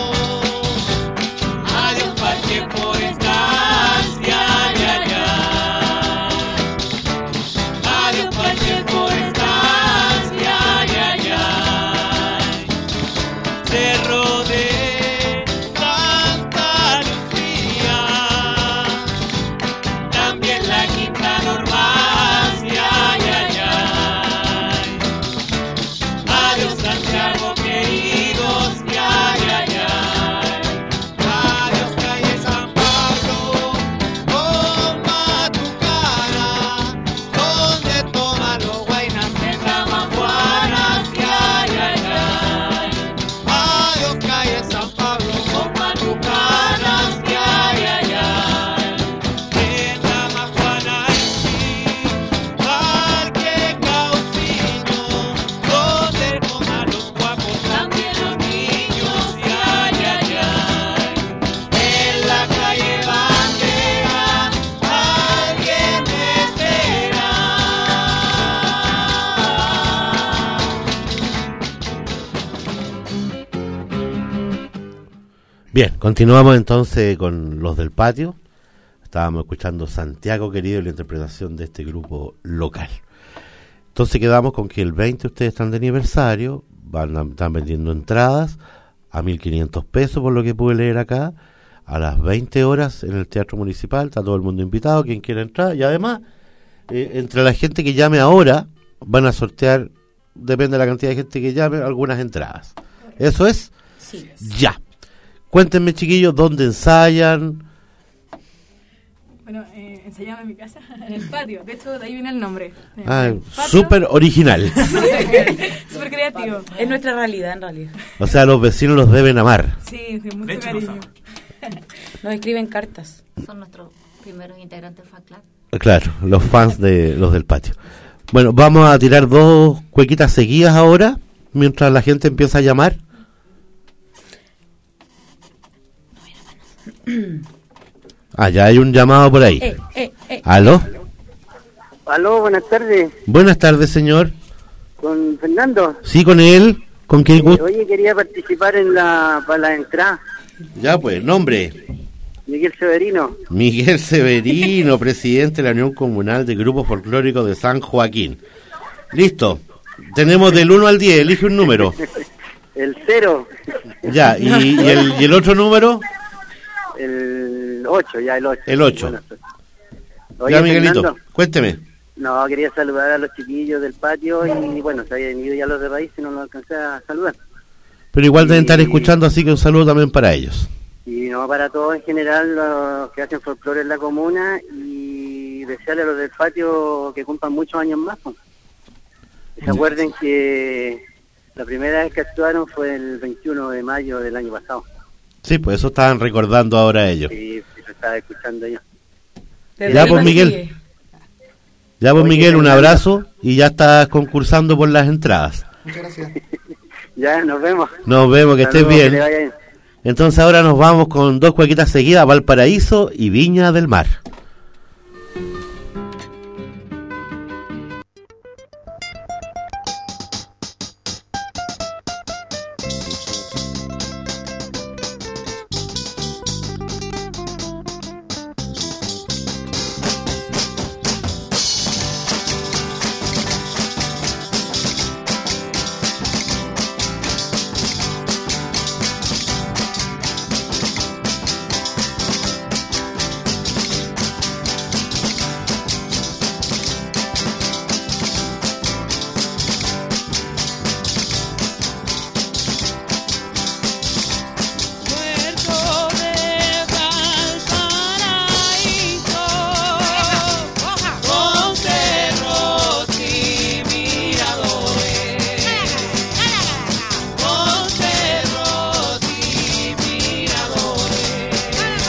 adiós parche por estancia, ay, ay, ay. Adiós parche por estancia, ay, ay, ay. Cerro de Santa Lucía, también la Quinta Normancia, ay, ay, ay. Adiós Santiago queridos, ya, ya, ya. Adiós calle San Pablo, con Matucana, donde toman los guainas de Tamajuanas, ya, ya, ya. Adiós calle San Pablo, con Matucanas, ya, ya, ya. En Tamajuana en sí, Parque Caucino, donde toman los guapos también los niños, ya, ya, ya. En la calle Bandera, alguien me espera. Bien, continuamos entonces con los del patio. Estábamos escuchando Santiago Querido y la interpretación de este grupo local. Entonces quedamos con que el veinte ustedes están de aniversario, van a, están vendiendo entradas a mil quinientos pesos por lo que pude leer acá, a las veinte horas en el Teatro Municipal, está todo el mundo invitado, quien quiera entrar, y además, eh, entre la gente que llame ahora, van a sortear, depende de la cantidad de gente que llame, algunas entradas. ¿Eso es? Sí. Ya. Cuéntenme, chiquillos, ¿dónde ensayan? Bueno, eh, ensayamos en mi casa, en el patio. De hecho, de ahí viene el nombre. Ah, Patio. súper original. Súper creativo. Es nuestra realidad, en realidad. O sea, los vecinos los deben amar. Sí, de mucho cariño. Nos escriben cartas. Son nuestros primeros integrantes del fan club. Claro, los fans de los del patio. Bueno, vamos a tirar dos cuequitas seguidas ahora, mientras la gente empieza a llamar. Ah, ya hay un llamado por ahí. Eh, eh, eh. ¿Aló? Aló, buenas tardes. Buenas tardes, señor. ¿Con Fernando? Sí, con él. ¿Con quién Eh, gusta? oye, quería participar en la para la entrada. Ya, pues, nombre. Miguel Severino. Miguel Severino, presidente de la Unión Comunal de Grupos Folclóricos de San Joaquín. Listo. Tenemos del uno al diez, elige un número. El cero. Ya, ¿y, y, el, y el otro número? El ocho, ya el ocho. El ocho. Bueno, pues. Oye, Ya, Miguelito, Fernando, cuénteme. no, quería saludar a los chiquillos del patio y bueno, se habían ido ya los de raíz y no los alcancé a saludar. Pero igual deben Y- estar escuchando, así que un saludo también para ellos. Y no, para todos en general los que hacen folclore en la comuna y desearle a los del patio que cumplan muchos años más. Pues. Se acuerden que la primera vez que actuaron fue el veintiuno de mayo del año pasado. Sí, pues eso estaban recordando ahora ellos. Y se estaba escuchando yo. Ya, pues, Miguel. Ya, pues, Oye, Miguel, un Fernando. abrazo y ya estás concursando por las entradas. Muchas gracias. Ya, nos vemos. Nos vemos, que estés Saludos, bien. que le vaya bien. Entonces ahora nos vamos con dos cuequitas seguidas, Valparaíso y Viña del Mar. Puerto de Valparaíso, con cerros y miradores, con cerros y miradores,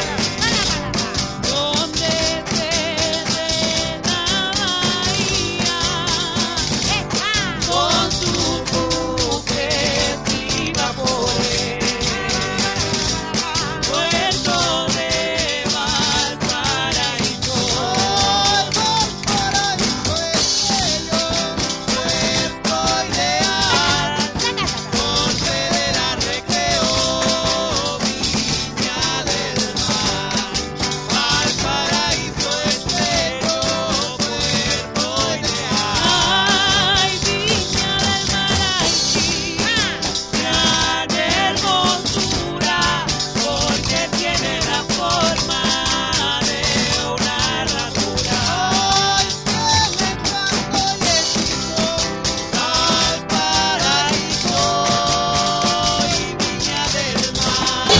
donde se rena Bahía, con sus buques y vapores. Puerto de Valparaíso, Valparaíso es cielo, puerto ideal, por Federal Recreo, Viña del Mar. Valparaíso es cielo, puerto ideal. Ay, Viña del Mar, ay, sí, gran hermosura, porque tiene la forma de una herradura. ¡Ay, qué encanto y hechizo! Valparaíso y Viña del Mar.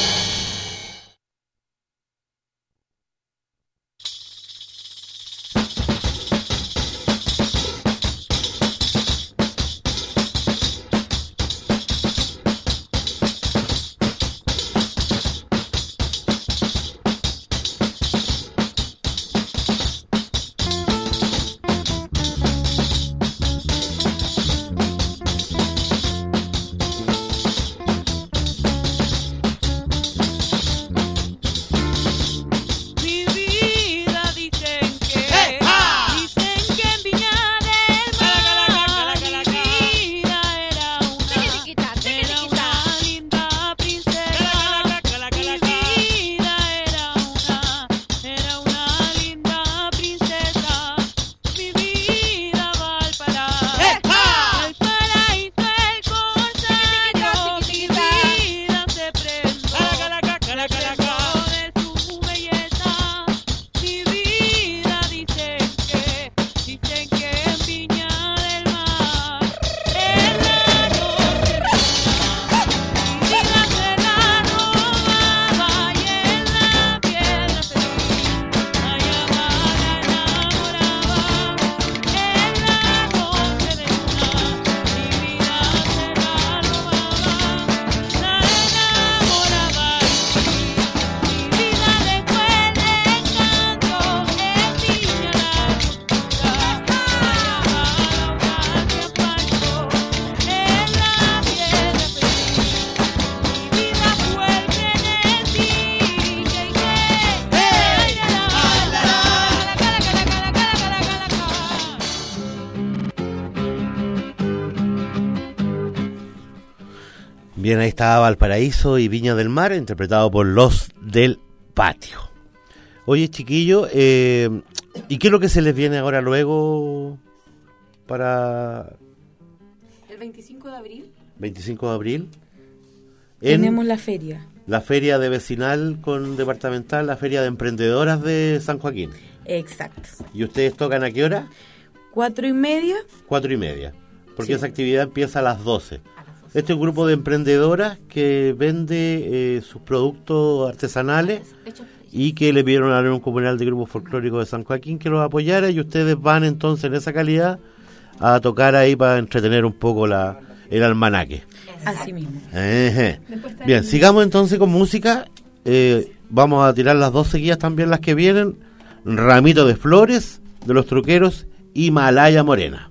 Mi vida dicen que, dicen que en Viña del Mar mi vida era una, era una linda princesa. Mi vida era una, era una linda princesa. Mi vida Valparaíso, Valparaíso el corsario. Mi vida se prendó de su belleza. Mi vida dicen que, dicen que en Viña del Mar el raro se robaba, mi vida se la robaba y en la piedra feliz allá va la enamoraba. En la noche de luna mi vida se la robaba, la enamoraba y mi vida después de encanto en Viña la hermosura, allá va la hogar que apartó en la piedra feliz. Mi vida fue el frenesí, que que, ay, la, la, la, la, la, la, la, la, la, Bien, ahí estaba Valparaíso y Viña del Mar, interpretado por Los del Patio. Oye, chiquillo, eh, ¿y qué es lo que se les viene ahora luego para El veinticinco de abril. veinticinco de abril. En tenemos la feria. La feria de vecinal con departamental, la feria de emprendedoras de San Joaquín. Exacto. ¿Y ustedes tocan a qué hora? Cuatro y media. Cuatro y media. Porque Sí. esa actividad empieza a las doce. Este es un grupo de emprendedoras que vende eh, sus productos artesanales y que le pidieron a la Unión Comunal de Grupos Folclóricos de San Joaquín que los apoyara, y ustedes van entonces en esa calidad a tocar ahí para entretener un poco la el almanaque. Así mismo. Ejé. Bien, sigamos entonces con música. Eh, vamos a tirar las dos seguidas también, las que vienen. Ramito de Flores, de Los Truqueros, y Malaya Morena.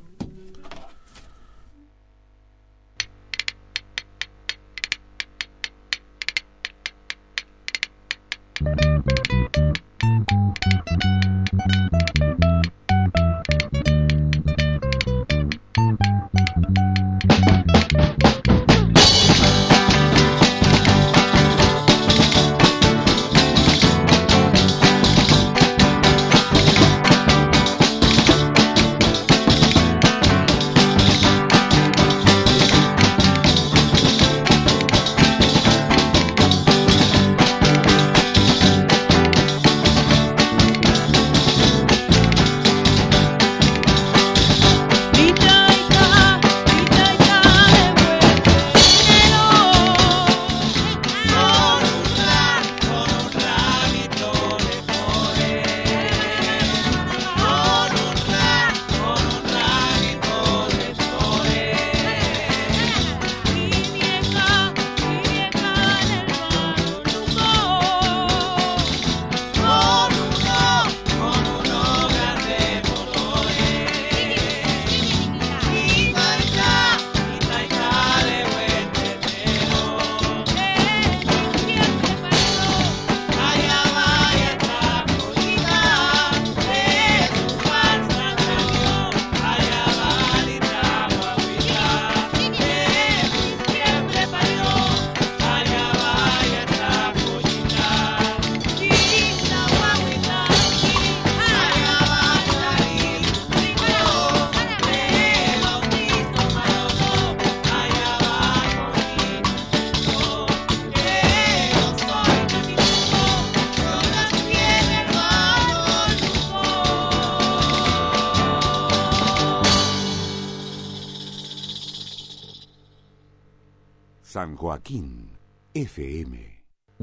San Joaquín F M.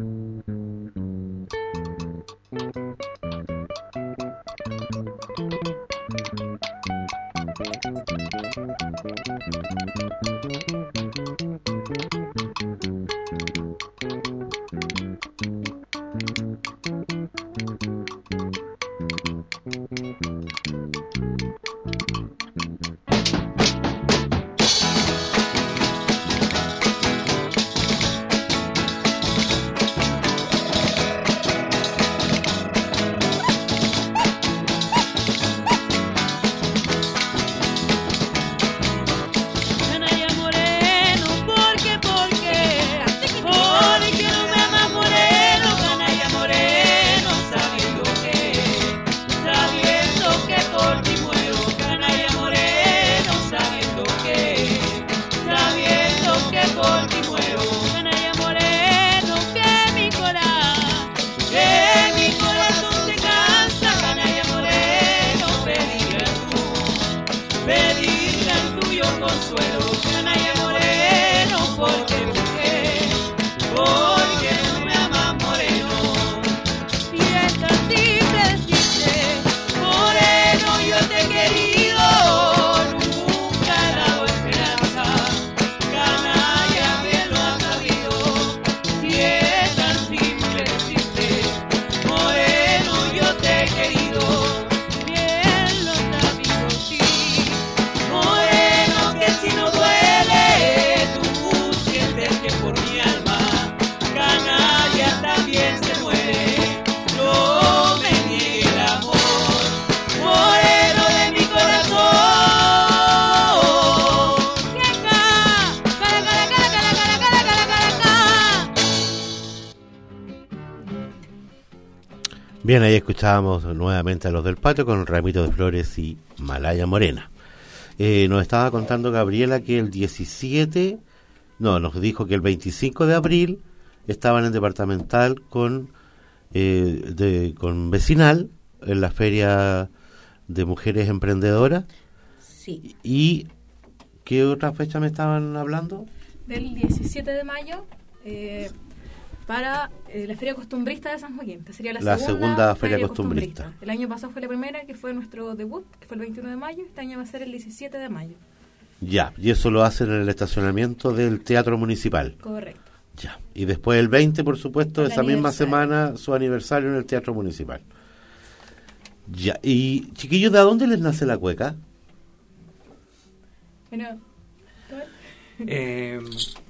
Bien, ahí escuchábamos nuevamente a Los del Patio con Ramito de Flores y Malaya Morena. Eh, nos estaba contando Gabriela que el diecisiete, no, nos dijo que el veinticinco de abril estaban en departamental con, eh, de, con Vecinal, en la feria de mujeres emprendedoras. Sí. ¿Y qué otra fecha me estaban hablando? Del diecisiete de mayo, eh, para eh, la Feria Costumbrista de San Joaquín, que sería la, la segunda, segunda Feria, feria costumbrista. costumbrista. El año pasado fue la primera, que fue nuestro debut, que fue el veintiuno de mayo. Este año va a ser el diecisiete de mayo. Ya, y eso lo hacen en el estacionamiento del Teatro Municipal. Correcto. Ya, y después el veinte, por supuesto, El esa misma aniversario. semana, su aniversario en el Teatro Municipal. Ya, y chiquillos, ¿de dónde les nace la cueca? Bueno, Eh,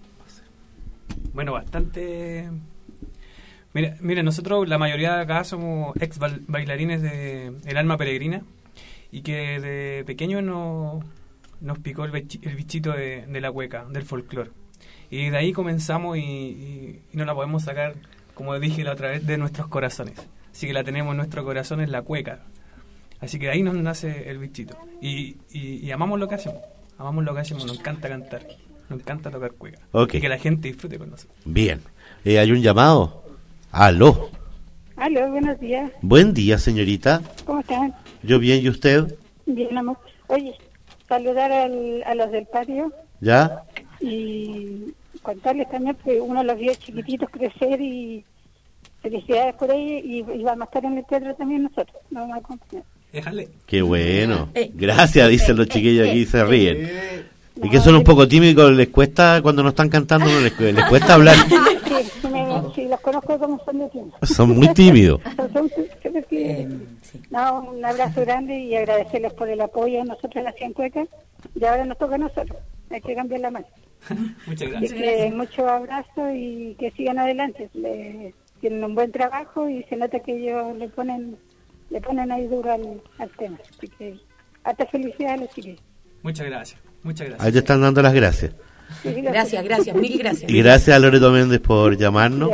bueno, bastante... Mira, mira, nosotros la mayoría de acá somos ex bail- bailarines de El Alma Peregrina y que de pequeño no, nos picó el, bichi- el bichito de, de la cueca, del folclore. Y de ahí comenzamos y, y, y no la podemos sacar, como dije la otra vez, de nuestros corazones. Así que la tenemos en nuestro corazón, en la cueca. Así que de ahí nos nace el bichito. Y, y, y amamos lo que hacemos. Amamos lo que hacemos, nos encanta cantar. Nos encanta tocar cueca. Ok. Y que la gente disfrute con nosotros. Bien. Eh, ¿Hay un llamado? Aló. Aló, buenos días. Buen día, señorita. ¿Cómo están? Yo bien, ¿y usted? Bien, amor. Oye, saludar al, a los del patio ¿Ya? y contarles también que uno los vio chiquititos crecer y felicidades por ahí y, y vamos a estar en el teatro también nosotros. Nos vamos a acompañar. Déjale. Qué bueno. Eh. Gracias, dicen los chiquillos aquí, se ríen. Y que son un poco tímidos, les cuesta, cuando no están cantando, no les, les cuesta hablar. Sí, sí, me- sí, los conozco como son de tiempo. Son muy tímidos. Son- son- son- sí. No, un abrazo grande y agradecerles por el apoyo a nosotros en la Cien Cuecas. Y ahora nos toca a nosotros. Hay que cambiar la mano. Muchas Así gracias. que mucho abrazo y que sigan adelante. Le- tienen un buen trabajo y se nota que ellos le ponen le ponen ahí duro al, al tema. Así que hasta felicidades a los chiquillos. Muchas gracias. Muchas gracias. Ahí te están dando las gracias. Gracias, gracias, mil gracias. Y gracias a Loreto Méndez por llamarnos.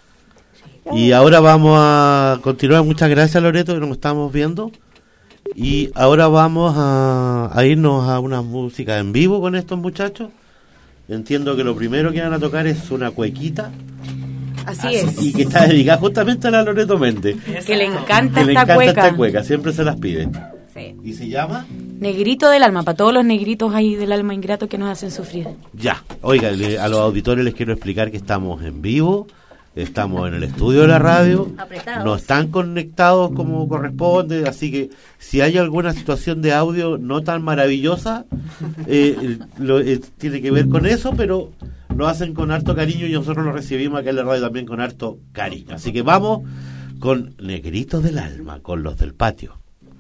Y ahora vamos a continuar. Muchas gracias, Loreto, que nos estamos viendo. Y ahora vamos a, a irnos a una música en vivo con estos muchachos. Entiendo que lo primero que van a tocar es una cuequita. Así es. Y que está dedicada justamente a la Loreto Méndez. Que le encanta Que le esta encanta cueca. esta cueca, siempre se las pide. Sí. ¿Y se llama? Negrito del alma, para todos los negritos ahí del alma ingrato que nos hacen sufrir. Ya, oiga, le- a los auditores les quiero explicar que estamos en vivo, estamos en el estudio de la radio, Apretados. no están conectados como corresponde, así que si hay alguna situación de audio no tan maravillosa, eh, lo- eh, tiene que ver con eso, pero lo hacen con harto cariño y nosotros lo recibimos acá en la radio también con harto cariño. Así que vamos con Negritos del Alma, con los del patio.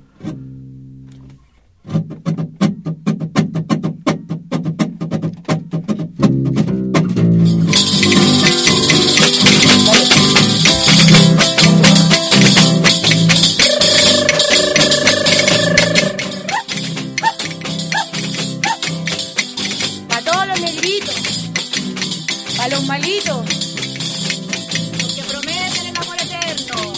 Para todos los negritos, para los malitos, los que prometen el amor eterno.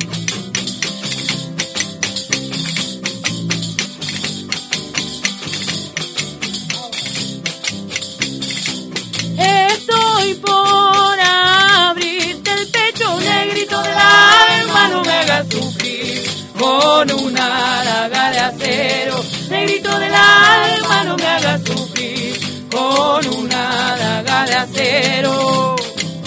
Estoy por abrirte el pecho, negrito del alma, no me hagas sufrir con una daga de acero. Negrito del alma, no me hagas sufrir con una daga de acero.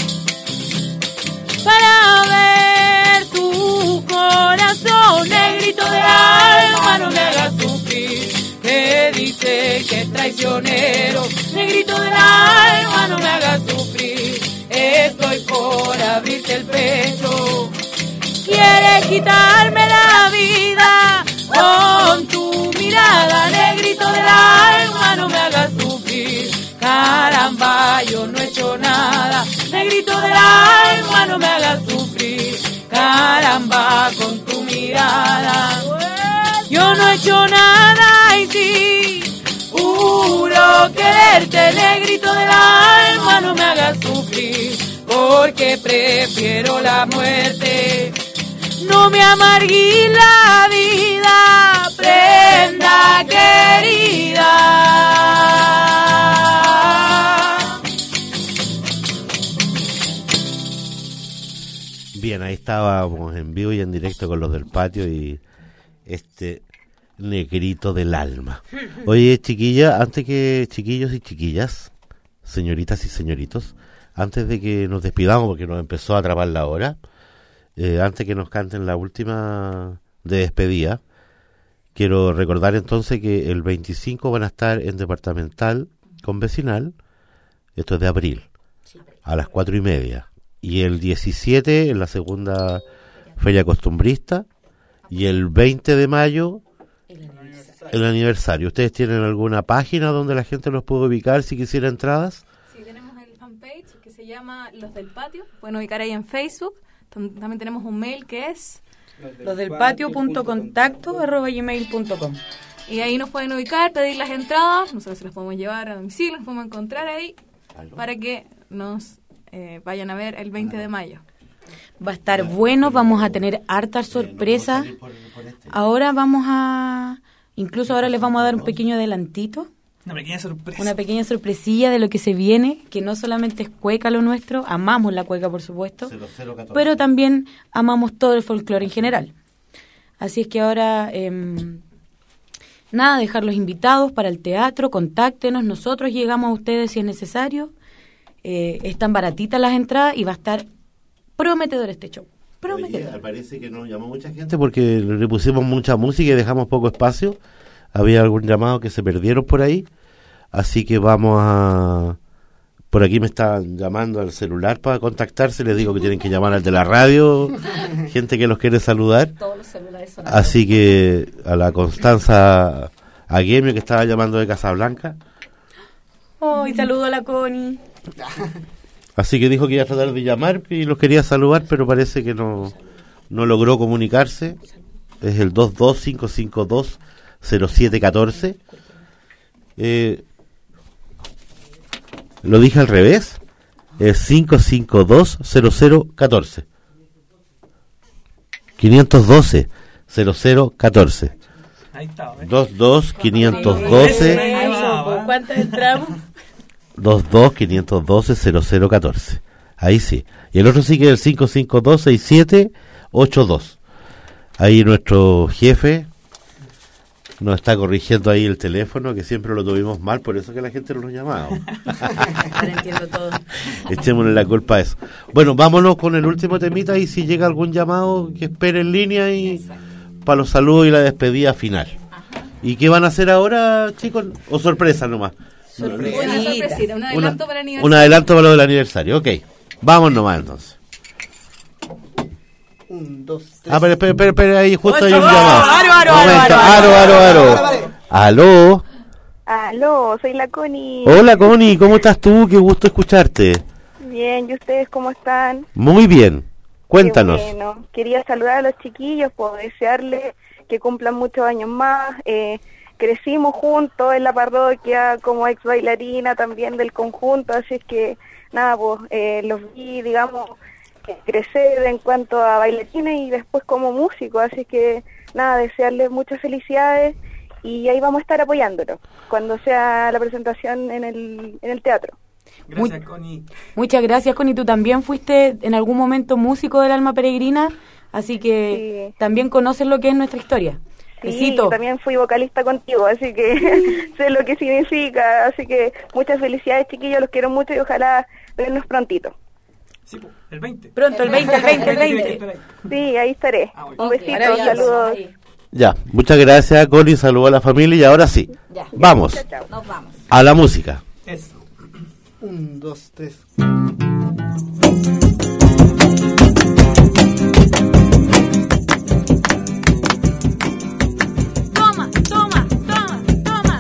Para ver tu corazón, negrito del alma, no me hagas sufrir, que dice que es traicionero. Negrito del alma, no me hagas sufrir, estoy por abrirte el pecho. Quieres quitarme la vida con tu mirada, negrito del alma, no me hagas sufrir. Caramba, yo no he hecho nada, negrito del alma, no me hagas sufrir. Caramba, con tu mirada, yo no he hecho nada y sí, juro quererte, negrito del alma, no me hagas sufrir, porque prefiero la muerte. No me amargues la vida, prenda querida, Bien, ahí estábamos en vivo y en directo con los del patio y este negrito del alma. Oye, chiquilla, antes que chiquillos y chiquillas, señoritas y señoritos, antes de que nos despidamos porque nos empezó a atrapar la hora, eh, antes que nos canten la última de despedida, quiero recordar entonces que el veinticinco van a estar en Departamental con Vecinal, esto es de abril, a las cuatro y media, y el diecisiete en la segunda Feria Costumbrista, y el veinte de mayo el aniversario. ¿Ustedes tienen alguna página donde la gente los puede ubicar si quisiera entradas? Sí, tenemos el fanpage que se llama Los del Patio, pueden ubicar ahí en Facebook. También tenemos un mail que es losdelpatio.contacto arroba gmail punto com. Y ahí nos pueden ubicar, pedir las entradas, nosotros se las podemos llevar a domicilio, las podemos encontrar ahí para que nos eh, vayan a ver el veinte de mayo. Va a estar bueno, vamos a tener hartas sorpresas. Ahora vamos a... Incluso ahora les vamos a dar un pequeño adelantito. Una pequeña sorpresa. Una pequeña sorpresilla de lo que se viene, que no solamente es cueca lo nuestro, amamos la cueca por supuesto, cero cero catorce pero también amamos todo el folclore en general. Así es que ahora, eh, nada, dejarlos invitados para el teatro, contáctenos, nosotros llegamos a ustedes si es necesario. Eh, están baratitas las entradas y va a estar prometedor este show. Prometedor. Oye, parece que nos llamó mucha gente porque le pusimos mucha música y dejamos poco espacio. Había algún llamado que se perdieron por ahí, así que vamos a... Por aquí me están llamando al celular para contactarse, les digo que tienen que llamar al de la radio, gente que los quiere saludar. Todos los celulares son así que a la Constanza Aguemio que estaba llamando de Casablanca. Oh, y saludo a la Connie. Así que dijo que iba a tratar de llamar y los quería saludar, pero parece que no, no logró comunicarse. Es el dos dos cinco cinco dos cero siete uno cuatro. Eh, lo dije al revés. Es cinco cinco dos cero cero uno cuatro. quinientos doce cero cero uno cuatro. Ahí está, ¿eh? dos dos quinientos doce ¿Cuántas entramos? dos dos quinientos doce cero cero uno cuatro. Ahí sí. Y el otro sí que es el cinco cinco dos seis siete ocho dos. Ahí nuestro jefe nos está corrigiendo ahí el teléfono, que siempre lo tuvimos mal, por eso que la gente no nos llamaba. Ahora entiendo todo. Echémosle la culpa a eso. Bueno, vámonos con el último temita y si llega algún llamado que espere en línea y para los saludos y la despedida final. Ajá. ¿Y qué van a hacer ahora, chicos? ¿O sorpresa nomás? Sorpresa. Una sorpresita, un adelanto para el aniversario. Un adelanto para lo del aniversario, ok. Vamos nomás entonces. Un, dos, tres. Ah, pero espera, espera, espera, ahí justo hay un ¡Ocho! llamado. ¡Aro, aro, Momento, aro, aro, aro, aro! ¿Aló? Aló, soy la Connie. Hola, Connie, ¿cómo estás tú? Qué gusto escucharte. Bien, ¿y ustedes cómo están? Muy bien. Cuéntanos. Qué bueno. Quería saludar a los chiquillos, por desearles que cumplan muchos años más. Eh, crecimos juntos en la parroquia como ex bailarina también del conjunto, así es que nada, pues eh, los vi, digamos, crecer en cuanto a bailarines y después como músico, así que nada, desearles muchas felicidades y ahí vamos a estar apoyándolos cuando sea la presentación en el, en el teatro. Gracias, Connie. Muchas gracias, Connie. Tú también fuiste en algún momento músico del Alma Peregrina, así que sí, también conoces lo que es nuestra historia. Sí, Besito. También fui vocalista contigo, así que sé lo que significa, así que muchas felicidades, chiquillos, los quiero mucho y ojalá vernos prontito. Sí, el veinte. Pronto, el veinte, el veinte, el veinte. Sí, ahí estaré. Ah, bueno. Un besito, okay, saludos. Ya, muchas gracias, Connie, saludos a la familia y ahora sí, ya. vamos, Chao, chao. Nos vamos a la música. Eso. Un, dos, tres. Toma, toma, toma, toma.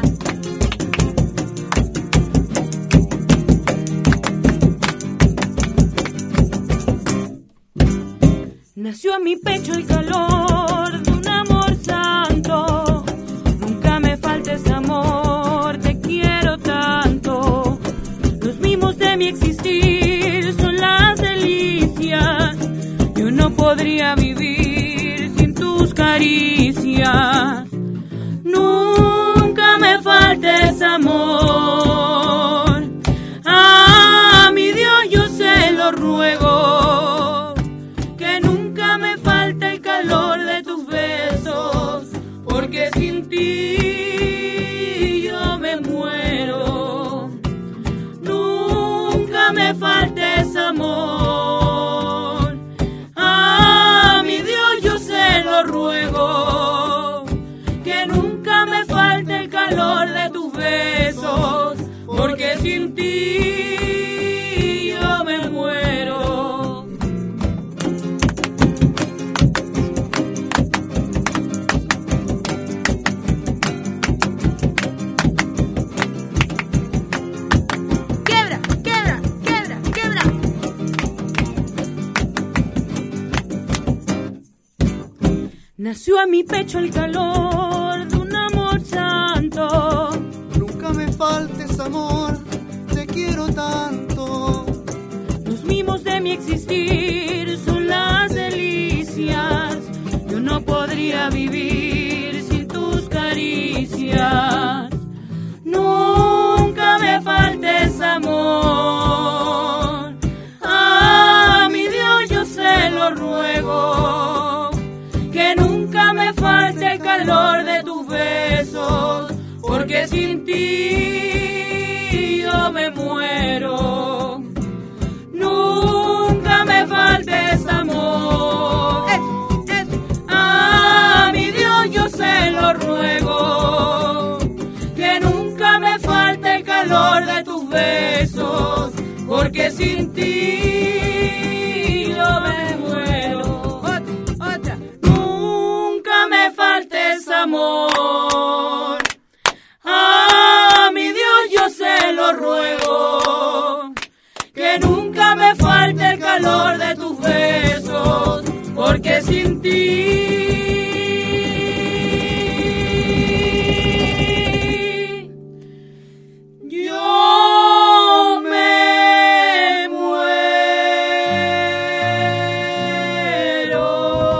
Nació a mi pecho el calor de un amor santo. Nunca me faltes amor, te quiero tanto. Los mimos de mi existir son las delicias. Yo no podría vivir sin tus caricias. Nunca me faltes amor. A mi Dios yo se lo ruego, que me faltes amor. A mi Dios yo se lo ruego, que nunca me falte el calor de tus besos, porque sin ti yo me muero. Quiebra, quiebra, quiebra, quiebra. Nació a mi pecho el calor de un amor santo. Nunca me faltes amor, te quiero tanto. Los mimos de mi existir son las delicias. Yo no podría vivir sin tus caricias. Nunca me faltes amor. A mi Dios yo se lo ruego, que nunca me falte el calor de tus besos, porque sin ti yo me muero. Nunca me faltes amor. Es, es, a mi Dios yo se lo ruego, que nunca me falte el calor de tus besos, porque sin ti yo me muero. Otra, otra. Nunca me faltes amor. A mi Dios yo se lo ruego, que nunca me falte el calor de tus besos, porque sin ti yo me muero.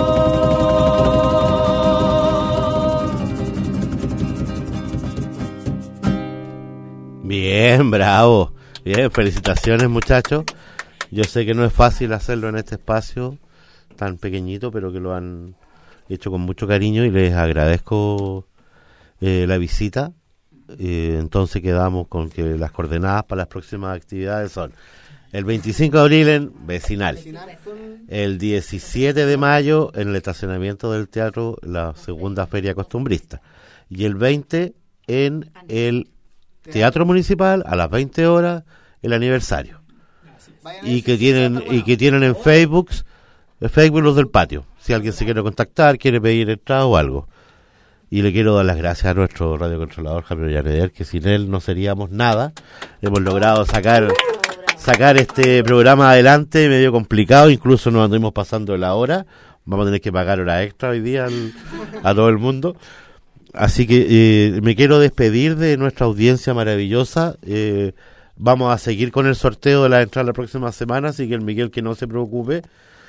Bien, bravo. Bien, felicitaciones, muchachos. Yo sé que no es fácil hacerlo en este espacio tan pequeñito, pero que lo han hecho con mucho cariño y les agradezco eh, la visita. Eh, entonces quedamos con que las coordenadas para las próximas actividades son el veinticinco de abril en Vecinal, el diecisiete de mayo en el estacionamiento del teatro, la segunda feria costumbrista, y el veinte en el Teatro Municipal a las veinte horas el aniversario. Y que tienen y que tienen en Facebook, en Facebook los del patio. Si alguien se quiere contactar, quiere pedir entrada o algo. Y le quiero dar las gracias a nuestro radiocontrolador Javier Llaneder, que sin él no seríamos nada. Hemos logrado sacar sacar este programa adelante, medio complicado, incluso nos anduvimos pasando la hora. Vamos a tener que pagar hora extra hoy día al, a todo el mundo. Así que eh, me quiero despedir de nuestra audiencia maravillosa. Eh, vamos a seguir con el sorteo de la entrada la próxima semana, así que el Miguel que no se preocupe.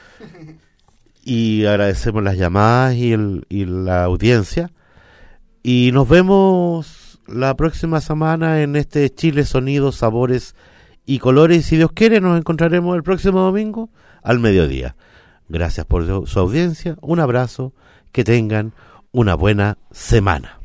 Y agradecemos las llamadas y, el, y la audiencia. Y nos vemos la próxima semana en este Chile, Sonidos, Sabores y Colores. Si Dios quiere, nos encontraremos el próximo domingo al mediodía. Gracias por su audiencia. Un abrazo. Que tengan una buena semana.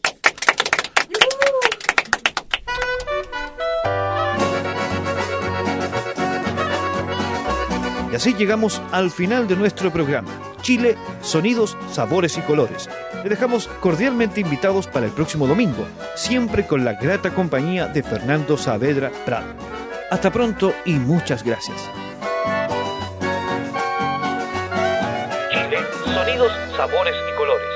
Y así llegamos al final de nuestro programa, Chile, Sonidos, Sabores y Colores. Les dejamos cordialmente invitados para el próximo domingo, siempre con la grata compañía de Fernando Saavedra Prado. Hasta pronto y muchas gracias. Chile, Sonidos, Sabores y Colores.